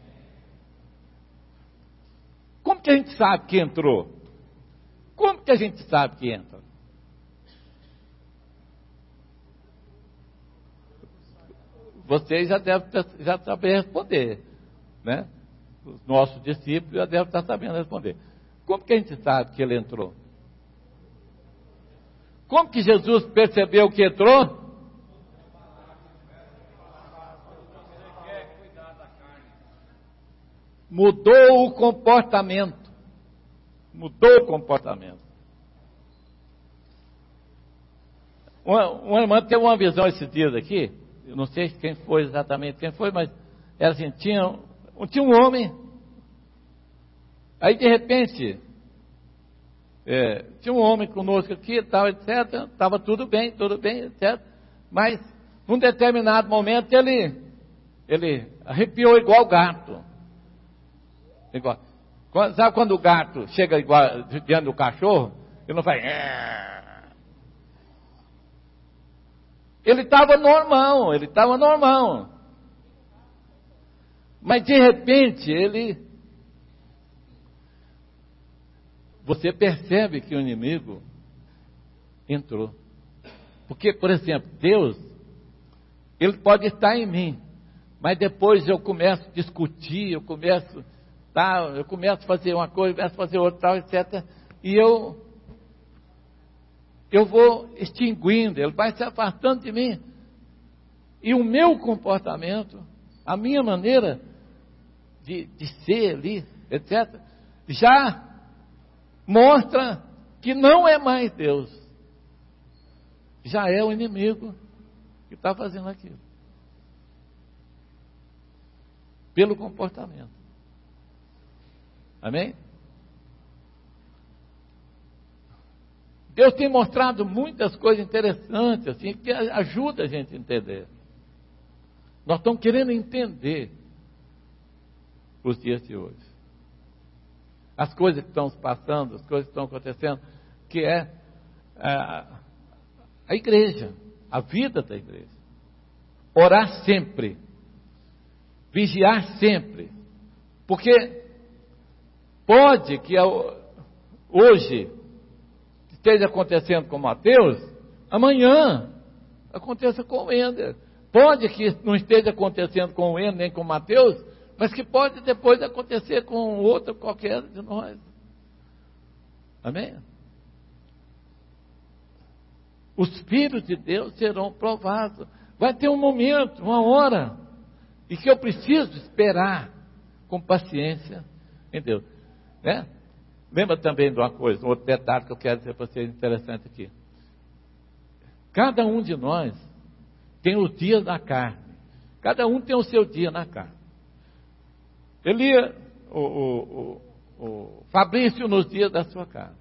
Como que a gente sabe que entrou? Como que a gente sabe que entra? vocês já devem já saber responder, né? Os nossos discípulos já devem estar sabendo responder. Como que a gente sabe que ele entrou? Como que Jesus percebeu que entrou? Mudou o comportamento. Mudou o comportamento. Uma irmã teve uma visão esses dias aqui, eu não sei quem foi exatamente quem foi, mas era assim, tinha um homem, aí de repente, tinha um homem conosco aqui, tal, etc, estava tudo bem, etc, mas num determinado momento ele arrepiou igual gato. Igual. Sabe quando o gato chega igual diante do cachorro? Ele não faz... Ele estava normal. Mas de repente você percebe que o inimigo entrou. Porque, por exemplo, Deus, ele pode estar em mim, mas depois eu começo a discutir, eu começo a fazer uma coisa, começo a fazer outra, tal, etc. E eu vou extinguindo, ele vai se afastando de mim. E o meu comportamento, a minha maneira de ser ali, etc., já mostra que não é mais Deus. Já é o inimigo que está fazendo aquilo. Pelo comportamento. Amém? Deus tem mostrado muitas coisas interessantes, assim, que ajuda a gente a entender. Nós estamos querendo entender os dias de hoje. As coisas que estão se passando, as coisas que estão acontecendo, que é a igreja, a vida da igreja. Orar sempre. Vigiar sempre. Porque pode que hoje esteja acontecendo com Mateus, amanhã aconteça com o Wender. Pode que não esteja acontecendo com o Wender nem com o Mateus, mas que pode depois acontecer com outro qualquer de nós. Amém? Os filhos de Deus serão provados. Vai ter um momento, uma hora, e que eu preciso esperar com paciência em Deus. Né? Lembra também de uma coisa, um outro detalhe que eu quero dizer para vocês interessante aqui. Cada um de nós tem os dias da carne. Cada um tem o seu dia na carne. O Fabrício nos dias da sua carne.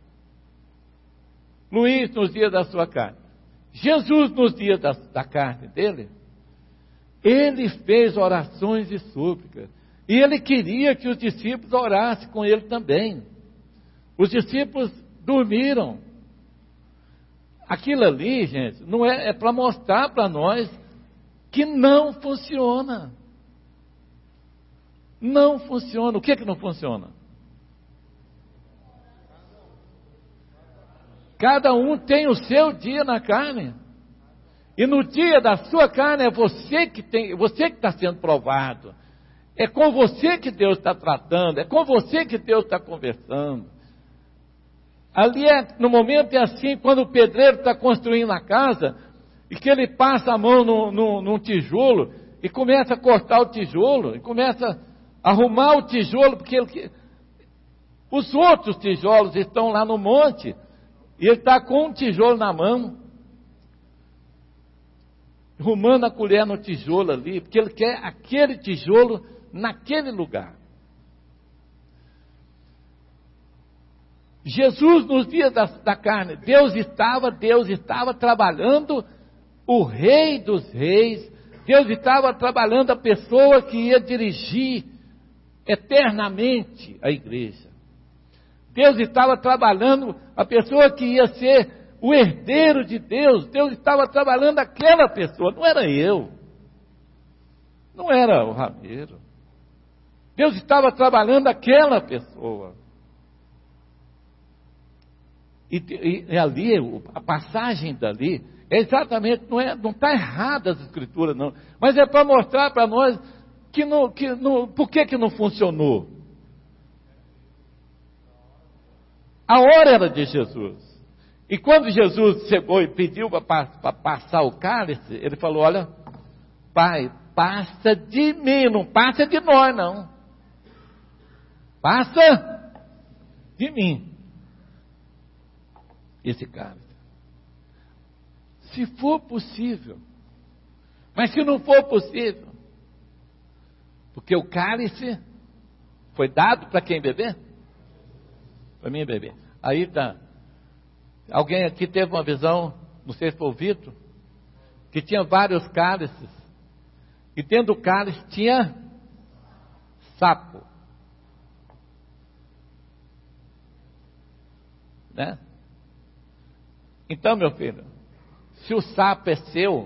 Luiz nos dias da sua carne. Jesus nos dias da carne dele. Ele fez orações e súplicas. E ele queria que os discípulos orassem com ele também. Os discípulos dormiram. Aquilo ali, gente, não é para mostrar para nós que não funciona. Não funciona. O que não funciona? Cada um tem o seu dia na carne. E no dia da sua carne é você que está sendo provado. É com você que Deus está tratando. É com você que Deus está conversando. Ali no momento é assim, quando o pedreiro está construindo a casa, e que ele passa a mão num tijolo, e começa a cortar o tijolo, e começa a arrumar o tijolo, porque os outros tijolos estão lá no monte, e ele está com um tijolo na mão, arrumando a colher no tijolo ali, porque ele quer aquele tijolo naquele lugar. Jesus nos dias da carne, Deus estava trabalhando o Rei dos Reis, Deus estava trabalhando a pessoa que ia dirigir eternamente a igreja. Deus estava trabalhando a pessoa que ia ser o herdeiro de Deus. Deus estava trabalhando aquela pessoa, não era eu, não era o Ramiro. Deus estava trabalhando aquela pessoa. E ali, a passagem dali, Exatamente, não está errada as escrituras, não. Mas é para mostrar para nós por que não funcionou. A hora era de Jesus. E quando Jesus chegou e pediu para passar o cálice, ele falou: olha, Pai, passa de mim, não passa de nós, não. Passa de mim esse cálice. Se for possível. Mas se não for possível, porque o cálice foi dado para quem beber? Para mim beber. Aí está. Alguém aqui teve uma visão, não sei se foi o Vitor, que tinha vários cálices, e dentro do cálice tinha sapo. Né? Então, meu filho, se o sapo é seu,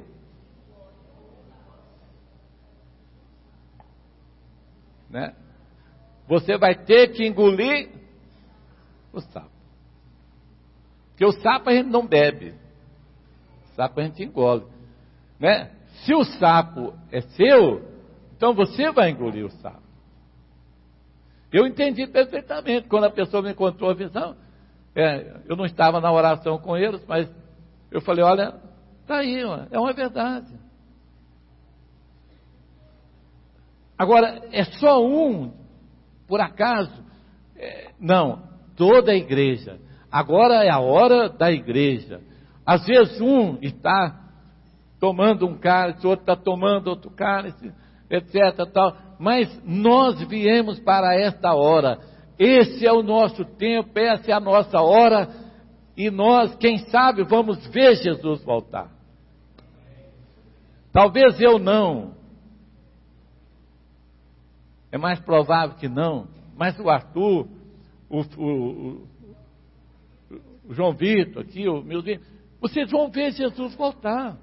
né, você vai ter que engolir o sapo. Porque o sapo a gente não bebe, o sapo a gente engole, né? Se o sapo é seu, então você vai engolir o sapo. Eu entendi perfeitamente quando a pessoa me contou a visão. Eu não estava na oração com eles, mas eu falei: olha, está aí, é uma verdade. Agora, é só um, por acaso? Não, toda a igreja. Agora é a hora da igreja. Às vezes um está tomando um cálice, outro está tomando outro cálice, etc. Tal. Mas nós viemos para esta hora. Esse é o nosso tempo, essa é a nossa hora. E nós, quem sabe, vamos ver Jesus voltar. Talvez eu não. É mais provável que não. Mas o Arthur, o João Vitor aqui, o meu Deus, vocês vão ver Jesus voltar.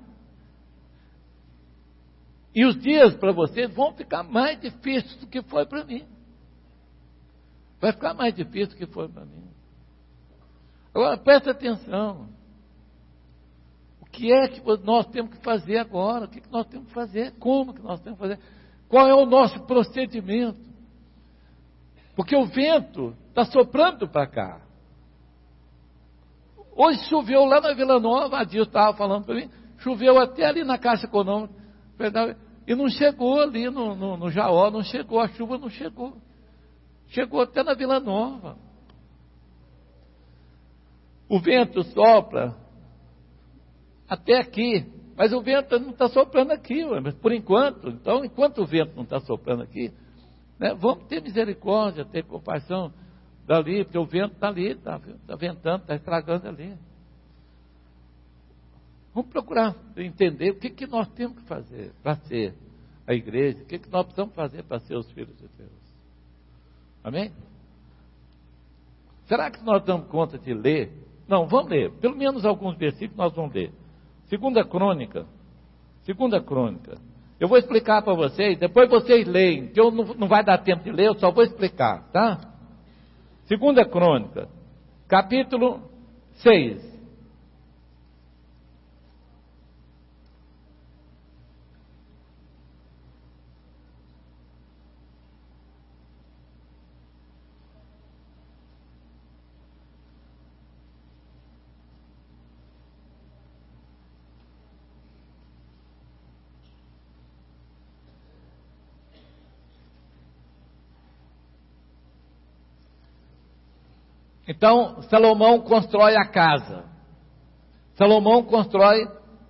E os dias para vocês vão ficar mais difíceis do que foi para mim. Vai ficar mais difícil do que foi para mim. Agora, presta atenção. O que é que nós temos que fazer agora? O que nós temos que fazer? Como que nós temos que fazer? Qual é o nosso procedimento? Porque o vento está soprando para cá. Hoje choveu lá na Vila Nova, a Dio estava falando para mim, choveu até ali na Caixa Econômica, e não chegou ali no Jaó, não chegou, a chuva não chegou. Chegou até na Vila Nova. O vento sopra até aqui, mas o vento não está soprando aqui, mas por enquanto. Então, enquanto o vento não está soprando aqui, né, vamos ter misericórdia, ter compaixão dali, porque o vento está ali, está ventando, está estragando ali. Vamos procurar entender o que nós temos que fazer para ser a igreja, o que nós precisamos fazer para ser os filhos de Deus. Amém? Será que nós damos conta de ler? Não, vamos ler. Pelo menos alguns versículos nós vamos ler. Segunda Crônica. Eu vou explicar para vocês, depois vocês leem, que eu não vai dar tempo de ler, eu só vou explicar, tá? Segunda Crônica, capítulo 6. Então, Salomão constrói a casa. Salomão constrói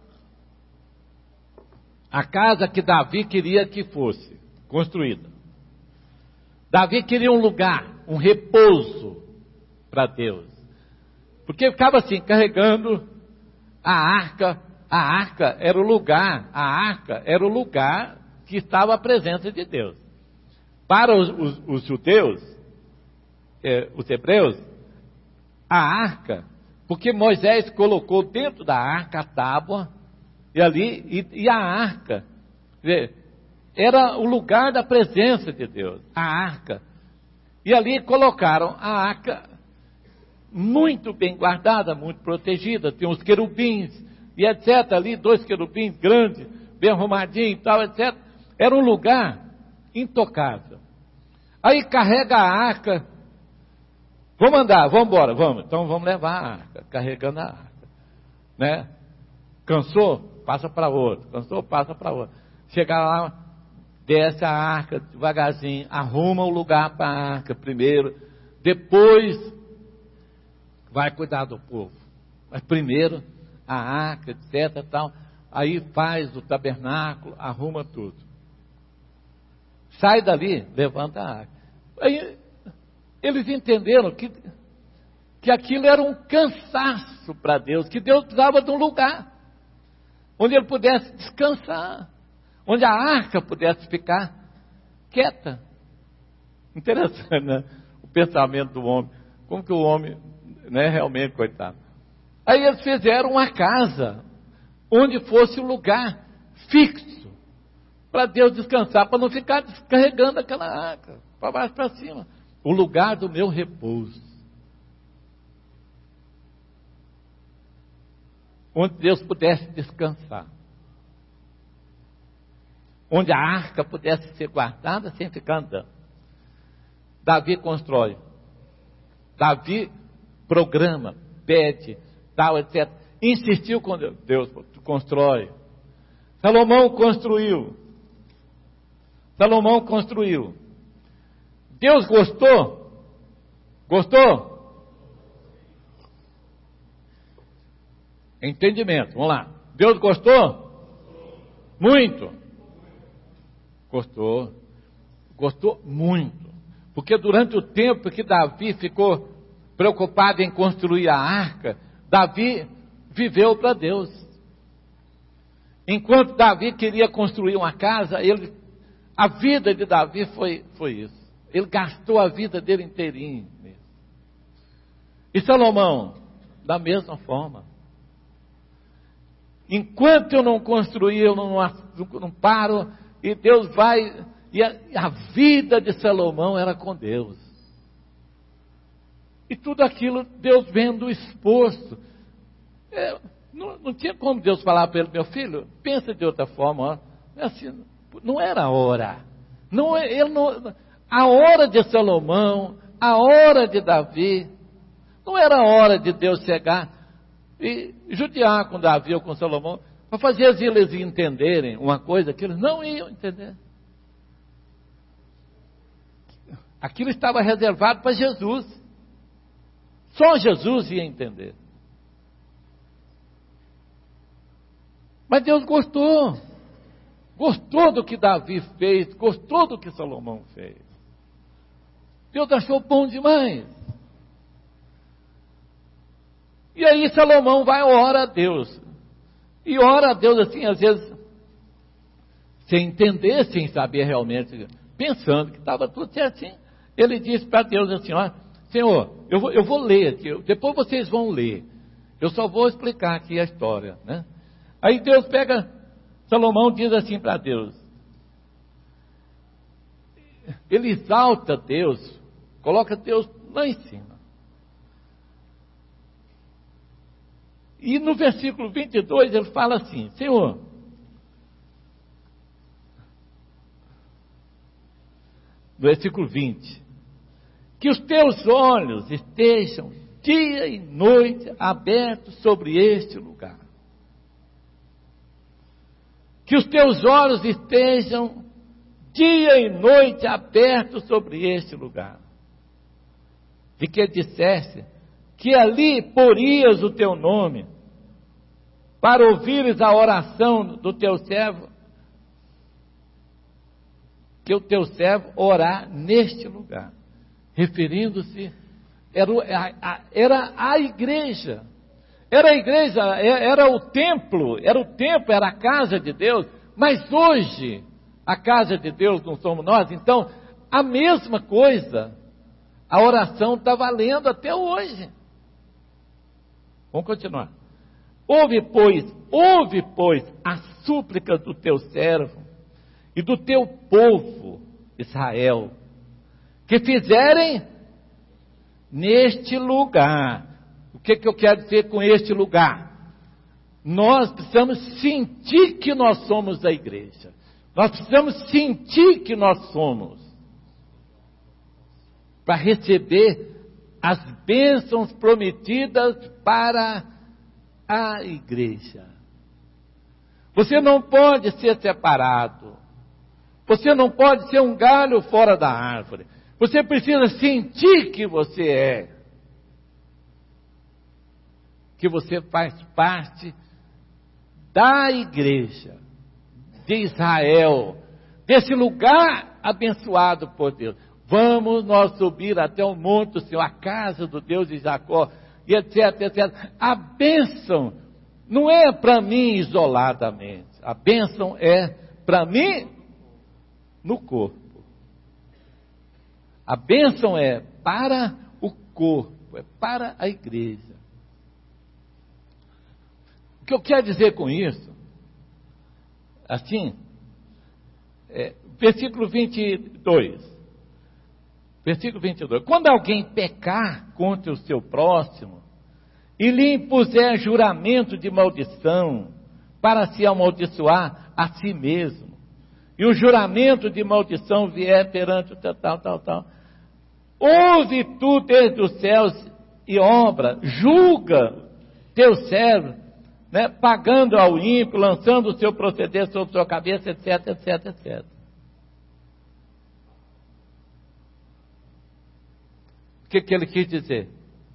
a casa que Davi queria que fosse construída. Davi queria um lugar, um repouso para Deus. Porque ficava assim, carregando a arca. A arca era o lugar que estava a presença de Deus. Para os judeus, os hebreus, a arca, porque Moisés colocou dentro da arca a tábua, e a arca era o lugar da presença de Deus, a arca. E ali colocaram a arca muito bem guardada, muito protegida, tinha os querubins, e etc. Ali, 2 querubins grandes, bem arrumadinhos e tal, etc. Era um lugar intocável. Aí carrega a arca. Vamos andar, vamos embora, vamos. Então vamos levar a arca, carregando a arca. Né? Cansou? Passa para outro. Cansou? Passa para outro. Chega lá, desce a arca devagarzinho, arruma o lugar para a arca primeiro, depois vai cuidar do povo. Mas primeiro a arca, etc. Tal. Aí faz o tabernáculo, arruma tudo. Sai dali, levanta a arca. Aí eles entenderam que aquilo era um cansaço para Deus, que Deus precisava de um lugar onde ele pudesse descansar, onde a arca pudesse ficar quieta. Interessante, né? O pensamento do homem. Como que o homem, né, realmente, coitado. Aí eles fizeram uma casa onde fosse um lugar fixo para Deus descansar, para não ficar descarregando aquela arca para baixo para cima. O lugar do meu repouso. Onde Deus pudesse descansar. Onde a arca pudesse ser guardada sem ficar andando. Davi constrói. Davi programa, pede, tal, etc. Insistiu com Deus. Deus constrói. Salomão construiu. Deus gostou? Gostou? Entendimento, vamos lá. Deus gostou? Muito. Gostou muito. Porque durante o tempo que Davi ficou preocupado em construir a arca, Davi viveu para Deus. Enquanto Davi queria construir uma casa, a vida de Davi foi isso. Ele gastou a vida dele inteirinho nisso. E Salomão, da mesma forma. Enquanto eu não construir, eu não paro, e Deus vai... E a vida de Salomão era com Deus. E tudo aquilo, Deus vendo o esforço. Não tinha como Deus falar para ele, meu filho, pensa de outra forma. Ó. Assim, não era a hora. A hora de Salomão, a hora de Davi, não era a hora de Deus chegar e judiar com Davi ou com Salomão, para fazer eles entenderem uma coisa que eles não iam entender. Aquilo estava reservado para Jesus. Só Jesus ia entender. Mas Deus gostou. Gostou do que Davi fez, gostou do que Salomão fez. Deus achou bom demais. E aí Salomão vai e ora a Deus. E ora a Deus assim, às vezes, sem entender, sem saber realmente, pensando que estava tudo certinho. Ele disse para Deus assim, ó, Senhor, eu vou ler aqui, depois vocês vão ler. Eu só vou explicar aqui a história, né? Aí Deus pega, Salomão diz assim para Deus. Ele exalta Deus, coloca Deus lá em cima. E no versículo 22 ele fala assim, Senhor, no versículo 20, que os teus olhos estejam dia e noite abertos sobre este lugar. Que os teus olhos estejam dia e noite abertos sobre este lugar. De que disseste que ali porias o teu nome, para ouvires a oração do teu servo, que o teu servo orar neste lugar. Referindo-se, era a igreja. Era a igreja, era o templo, era a casa de Deus, mas hoje a casa de Deus não somos nós, então a mesma coisa, a oração está valendo até hoje. Vamos continuar. Ouve, pois, a súplica do teu servo e do teu povo, Israel, que fizerem neste lugar. O que eu quero dizer com este lugar? nós precisamos sentir que nós somos a igreja. Nós precisamos sentir que nós somos, para receber as bênçãos prometidas para a igreja. Você não pode ser separado. Você não pode ser um galho fora da árvore. Você precisa sentir que você é. Que você faz parte da igreja de Israel, desse lugar abençoado por Deus. Vamos nós subir até o monte do Senhor, a casa do Deus de Jacó, e etc, etc. A bênção não é para mim isoladamente. A bênção é para mim no corpo. A bênção é para o corpo, é para a igreja. O que eu quero dizer com isso? Assim, versículo 22. Versículo 22. Quando alguém pecar contra o seu próximo e lhe impuser juramento de maldição para se amaldiçoar a si mesmo, e o juramento de maldição vier perante o tal, ouve tu desde os céus e obra, julga teu servo, né, pagando ao ímpio, lançando o seu proceder sobre sua cabeça, etc, etc, etc. O que ele quis dizer?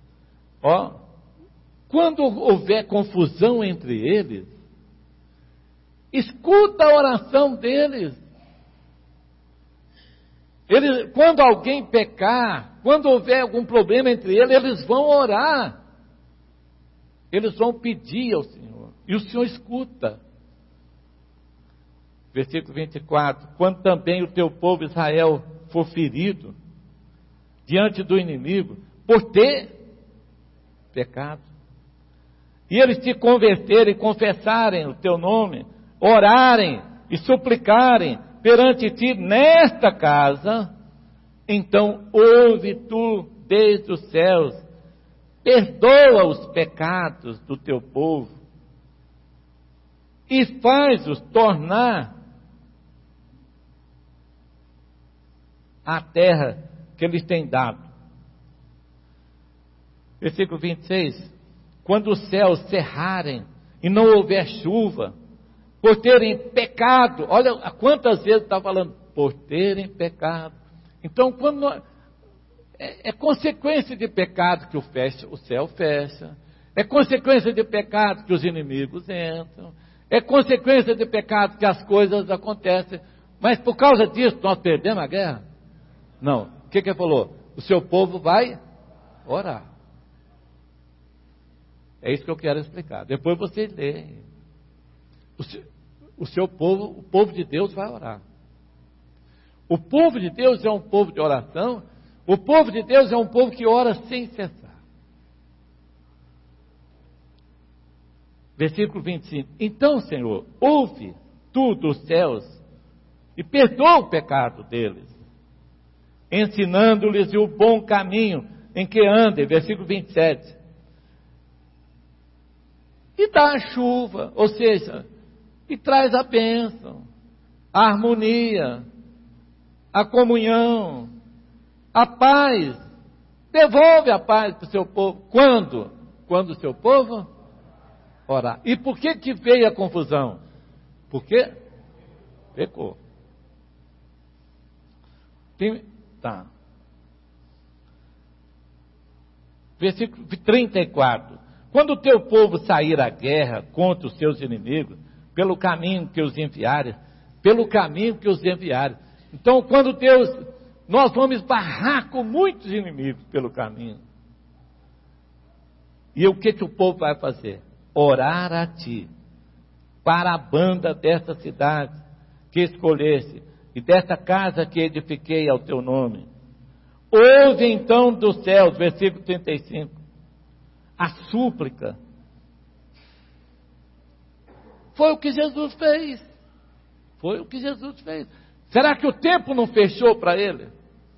Quando houver confusão entre eles, escuta a oração deles. Quando alguém pecar, quando houver algum problema entre eles, eles vão orar. Eles vão pedir ao Senhor. E o Senhor escuta. Versículo 24. Quando também o teu povo Israel for ferido diante do inimigo, por ter pecado, e eles te converterem, confessarem o teu nome, orarem e suplicarem perante ti nesta casa, então ouve tu desde os céus, perdoa os pecados do teu povo e faz-os tornar a terra que eles têm dado. Versículo 26. Quando os céus cerrarem e não houver chuva, por terem pecado, olha quantas vezes está falando, por terem pecado. Então, quando é consequência de pecado que o céu fecha, é consequência de pecado que os inimigos entram, é consequência de pecado que as coisas acontecem, mas por causa disso nós perdemos a guerra? Não. O que ele falou? O seu povo vai orar. É isso que eu quero explicar. Depois vocês leem. O seu povo, o povo de Deus vai orar. O povo de Deus é um povo de oração. O povo de Deus é um povo que ora sem cessar. Versículo 25. Então, Senhor, ouve tu dos céus e perdoa o pecado deles, ensinando-lhes o bom caminho em que andem. Versículo 27. E dá a chuva, ou seja, e traz a bênção, a harmonia, a comunhão, a paz. Devolve a paz para o seu povo. Quando? Quando o seu povo orar. E por que veio a confusão? Porque pecou. Tá. Versículo 34. Quando o teu povo sair à guerra contra os seus inimigos, pelo caminho que os enviares, Então, quando nós vamos esbarrar com muitos inimigos pelo caminho. E o que o povo vai fazer? Orar a ti, para a banda desta cidade que escolheste, e desta casa que edifiquei ao teu nome. Ouve então dos céus, versículo 35, a súplica. Foi o que Jesus fez. Será que o tempo não fechou para ele?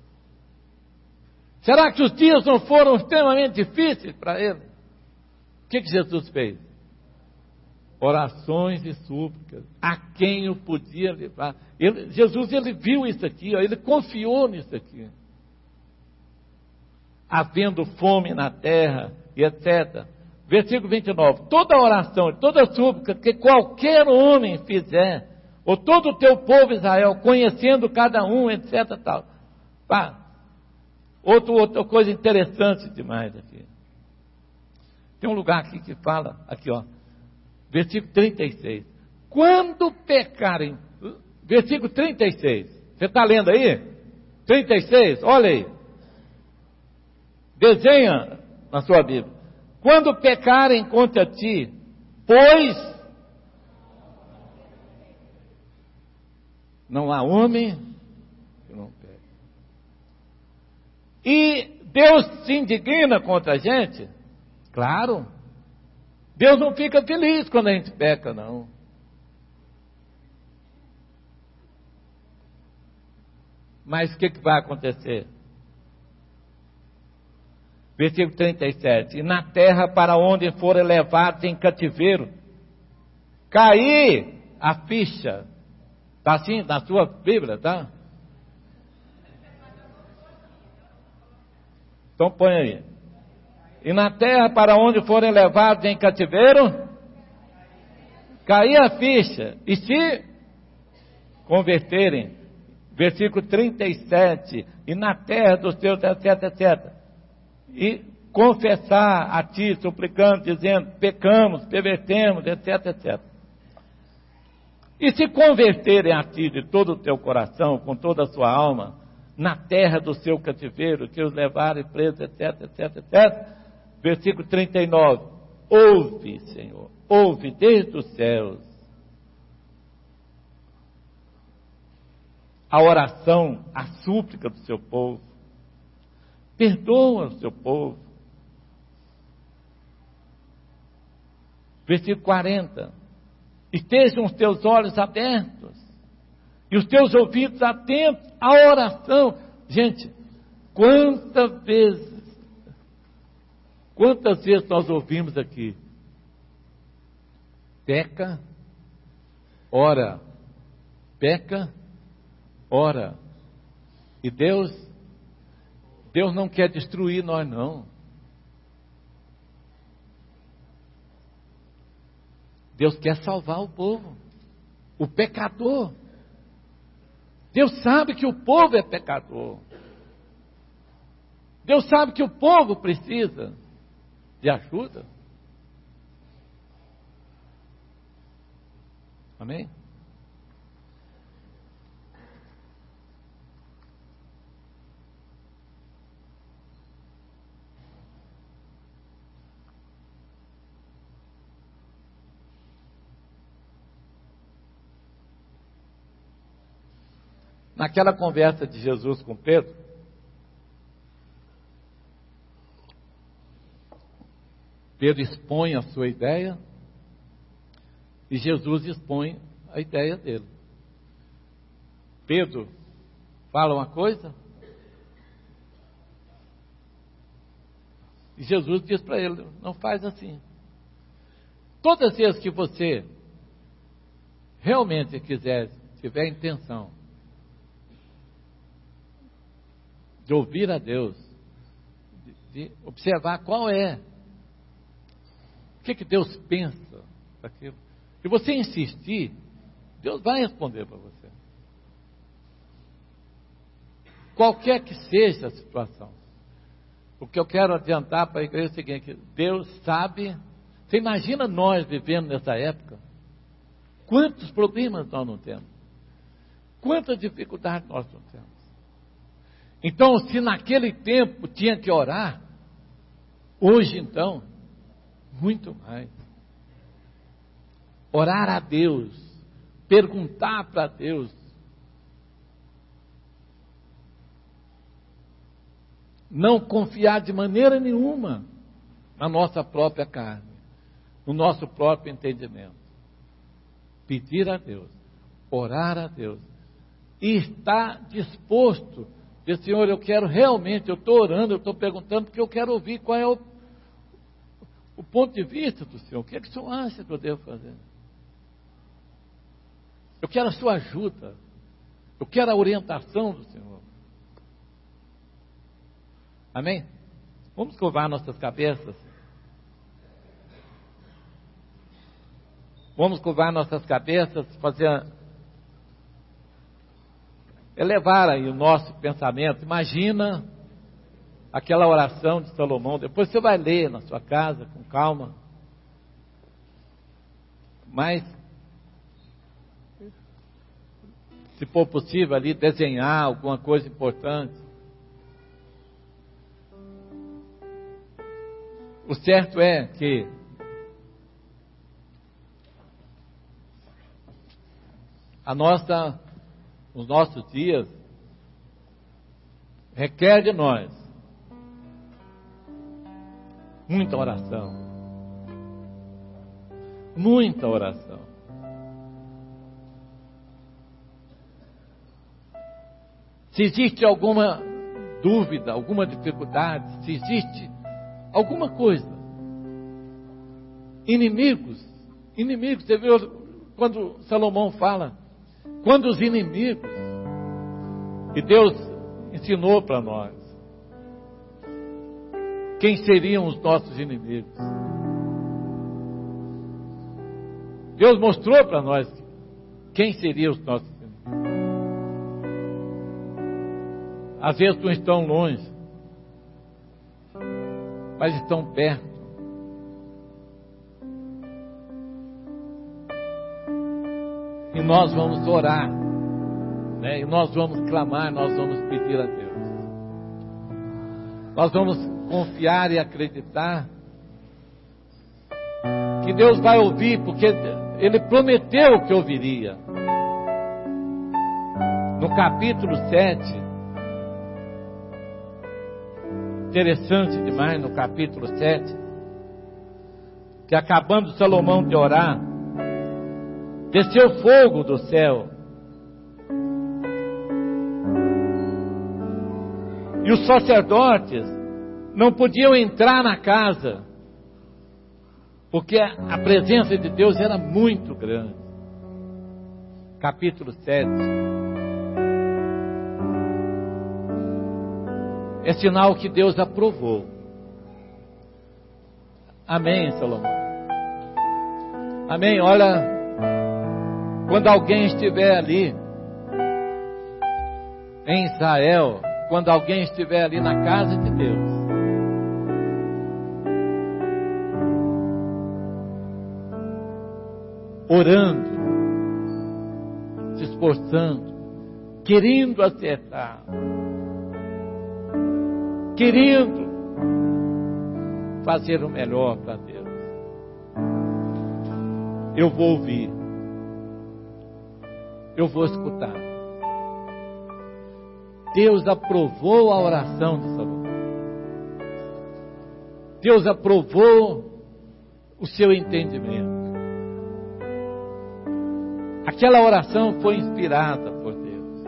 Será que os dias não foram extremamente difíceis para ele? O que Jesus fez? orações e súplicas, a quem o podia levar. Jesus, ele viu isso aqui, ó, ele confiou nisso aqui. Havendo fome na terra, e etc. Versículo 29. Toda oração, toda súplica que qualquer homem fizer, ou todo o teu povo Israel, conhecendo cada um, etc. Tal. Outra coisa interessante demais aqui. Tem um lugar aqui que fala, aqui ó, versículo 36. Quando pecarem, versículo 36, você está lendo aí? 36, olha aí. Desenha na sua Bíblia. Quando pecarem contra ti, pois não há homem que não peque. E Deus se indigna contra a gente? Claro. Deus não fica feliz quando a gente peca, não. Mas o que vai acontecer? Versículo 37. E na terra para onde forem levados em cativeiro, cair a ficha. Está assim na sua Bíblia, tá? Então põe aí. E na terra para onde forem levados em cativeiro, cair a ficha, e se converterem, versículo 37, e na terra dos teus, etc, etc, e confessar a ti, suplicando, dizendo, pecamos, pervertemos, etc, etc, e se converterem a ti de todo o teu coração, com toda a sua alma, na terra do seu cativeiro, que os levarem presos, etc, etc, etc, versículo 39, ouve, Senhor, ouve desde os céus a oração, a súplica do seu povo, perdoa o seu povo. Versículo 40, estejam os teus olhos abertos, e os teus ouvidos atentos à oração. Gente, quantas vezes nós ouvimos aqui? Peca, ora. Peca, ora. E Deus não quer destruir nós, não. Deus quer salvar o povo, o pecador. Deus sabe que o povo é pecador. Deus sabe que o povo precisa de ajuda. Amém? Naquela conversa de Jesus com Pedro, Pedro expõe a sua ideia e Jesus expõe a ideia dele. Pedro fala uma coisa e Jesus diz para ele, não faz assim. Todas as vezes que você realmente tiver intenção de ouvir a Deus, de observar qual é, o que Deus pensa daquilo, se você insistir, Deus vai responder para você. Qualquer que seja a situação. O que eu quero adiantar para a igreja é o seguinte: Deus sabe. Você imagina nós vivendo nessa época? Quantos problemas nós não temos? Quantas dificuldades nós não temos? Então, se naquele tempo tinha que orar, hoje então, muito mais. Orar a Deus, perguntar para Deus. Não confiar de maneira nenhuma na nossa própria carne, no nosso próprio entendimento. Pedir a Deus, orar a Deus, e estar disposto, dizer, Senhor, eu quero realmente, eu estou orando, eu estou perguntando, porque eu quero ouvir qual é o ponto de vista do Senhor. O que é que o Senhor acha que eu devo fazer? Eu quero a sua ajuda. Eu quero a orientação do Senhor. Amém? Vamos curvar nossas cabeças. Vamos curvar nossas cabeças, elevar aí o nosso pensamento. Imagina aquela oração de Salomão. Depois você vai ler na sua casa com calma. Mas, se for possível ali, desenhar alguma coisa importante. O certo é que os nossos dias requer de nós muita oração. Muita oração. Se existe alguma dúvida, alguma dificuldade, se existe alguma coisa, inimigos, você viu quando Salomão fala, quando os inimigos, e Deus ensinou para nós, quem seriam os nossos inimigos. Deus mostrou para nós quem seriam os nossos inimigos. Às vezes não estão longe, mas estão perto. E nós vamos orar, né? E nós vamos clamar, nós vamos pedir a Deus. Nós vamos confiar e acreditar que Deus vai ouvir, porque Ele prometeu que ouviria. No capítulo 7, interessante demais, no capítulo 7, que acabando Salomão de orar, desceu fogo do céu, e os sacerdotes não podiam entrar na casa, porque a presença de Deus era muito grande. Capítulo 7. É sinal que Deus aprovou. Amém, Salomão? Amém? Olha, quando alguém estiver ali em Israel, quando alguém estiver ali na casa de Deus, orando, se esforçando, querendo acertar, querendo fazer o melhor para Deus, eu vou ouvir, eu vou escutar. Deus aprovou a oração de Salomão. Deus aprovou o seu entendimento. Aquela oração foi inspirada por Deus.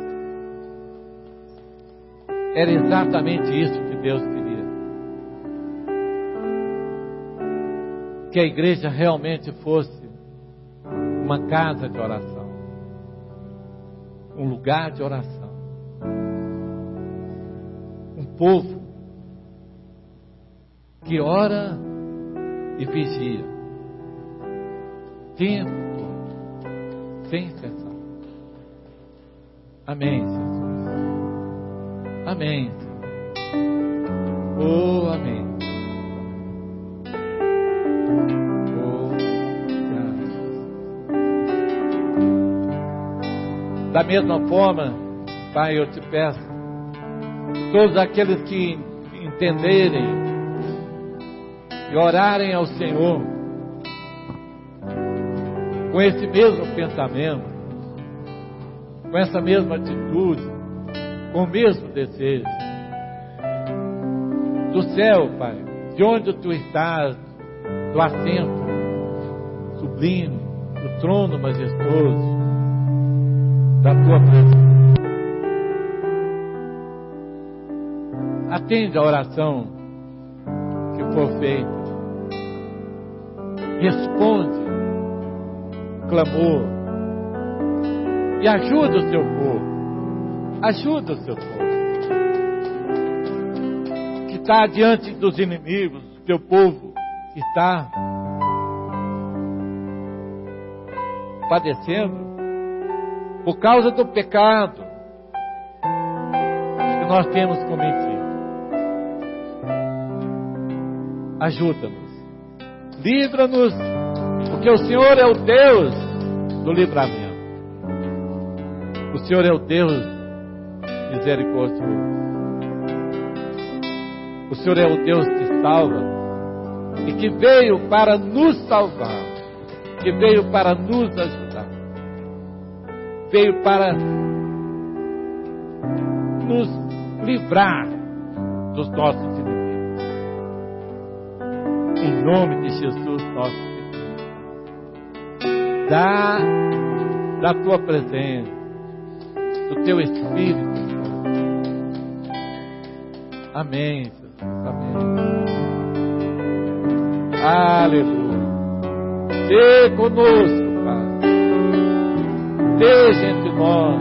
Era exatamente isso que Deus queria. Que a igreja realmente fosse uma casa de oração, um lugar de oração, um povo que ora e vigia, tempo todo, sem cessar. Amém, Jesus. Amém. Oh, amém. Oh, graças. Da mesma forma, Pai, eu te peço, todos aqueles que entenderem e orarem ao Senhor com esse mesmo pensamento, com essa mesma atitude, com o mesmo desejo, do céu, Pai, de onde Tu estás, do assento sublime, do trono majestoso da Tua presença, atende a oração que for feita, responde o clamor, E ajuda o teu povo. Ajuda o teu povo. Que está diante dos inimigos. O teu povo que está padecendo por causa do pecado que nós temos cometido. Ajuda-nos, livra-nos, porque o Senhor é o Deus do livramento. O Senhor é o Deus misericordioso. O Senhor é o Deus que salva e que veio para nos salvar, que veio para nos ajudar, veio para nos livrar dos nossos inimigos. Em nome de Jesus, nós pedimos. Da tua presença, do teu Espírito. Amém, Jesus. Amém. Aleluia. Dê conosco, Pai. Esteja entre nós.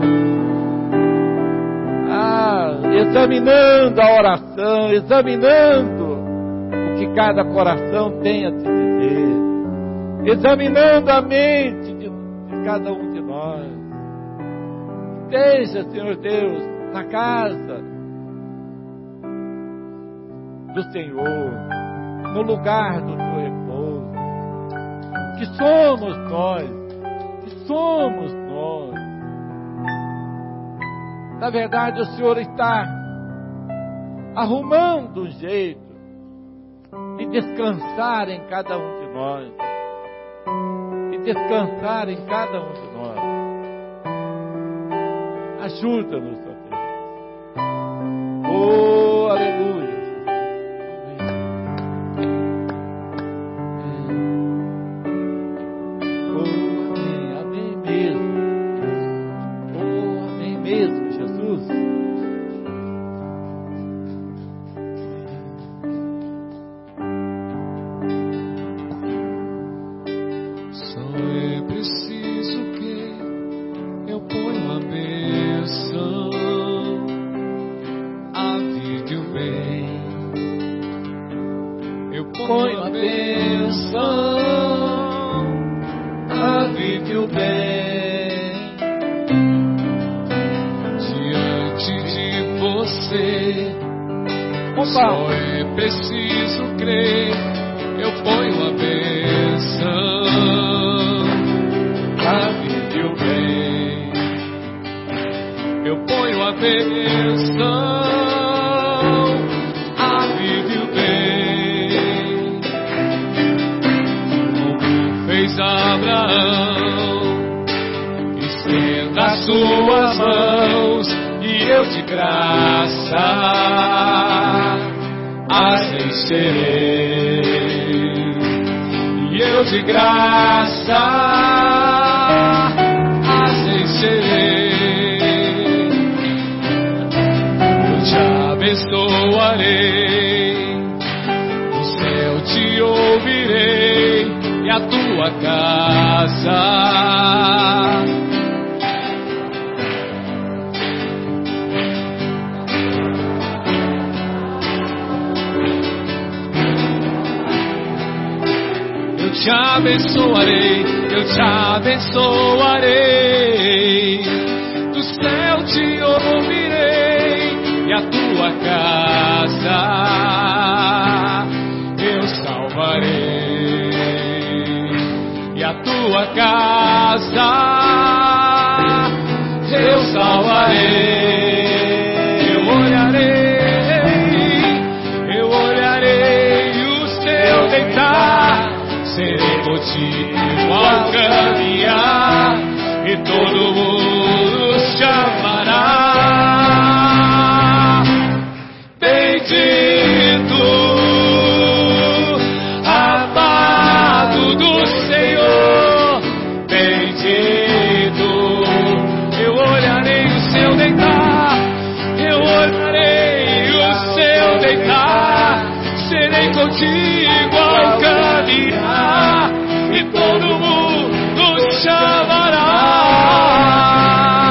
Examinando a oração, examinando o que cada coração tem a te dizer, examinando a mente de cada um de nós. Esteja, Senhor Deus, na casa do Senhor, no lugar do teu repouso, que somos nós, Na verdade, o Senhor está arrumando um jeito de descansar em cada um de nós. Ajuda-nos, ó Deus. Oh, aleluia. Só é preciso crer, eu ponho a bênção, a vida e o bem. Eu ponho a bênção, a vida e o bem. Como fez Abraão, estenda as suas mãos e eu de graça as encherei, e eu de graça as encherei. Eu te abençoarei, do céu te ouvirei, e a tua casa te abençoarei, eu te abençoarei, do céu te ouvirei, e a tua casa eu salvarei, e a tua casa eu salvarei. Eu olharei o céu deitar, serei contigo ao caminhar, e todo mundo chamará. Bendito, amado do Senhor, bendito. Eu olharei o céu deitar, eu olharei o céu deitar, serei contigo ao caminhar, e todo mundo chamará.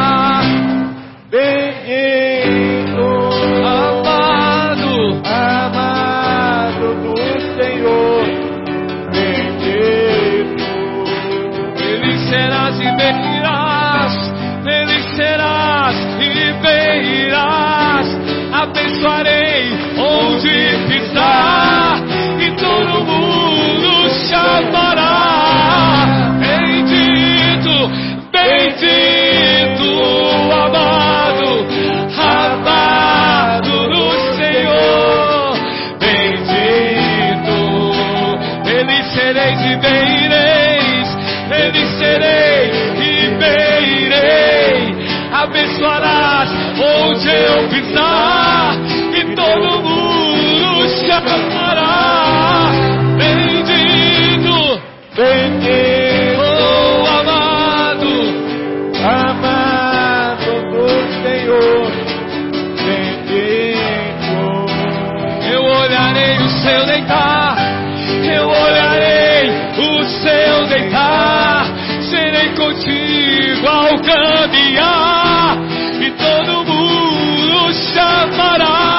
seu deitar, eu olharei o seu deitar, serei contigo ao caminhar, e todo mundo chamará.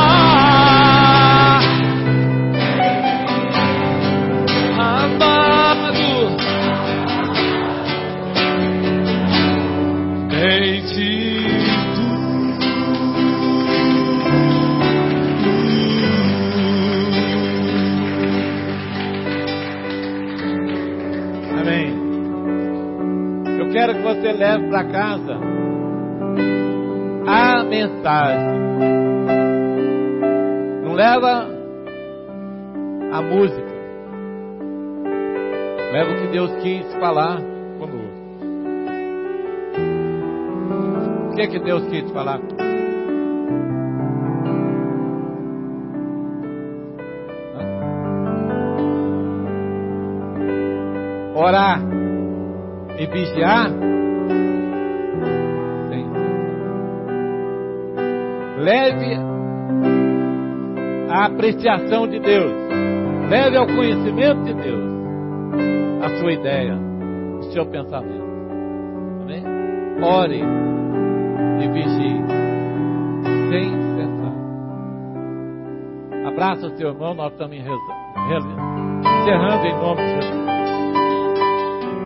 Amado, bendito. Amém. Eu quero que você leve para casa a mensagem. Não leva a música. Leva o que Deus quis falar conosco. O que é que Deus quis falar? Orar e vigiar. Sim. Leve a apreciação de Deus. Leve ao conhecimento de Deus a sua ideia, o seu pensamento. Amém? Ore e vigie sem cessar. Abraça o seu irmão, nós estamos encerrando em nome de Jesus.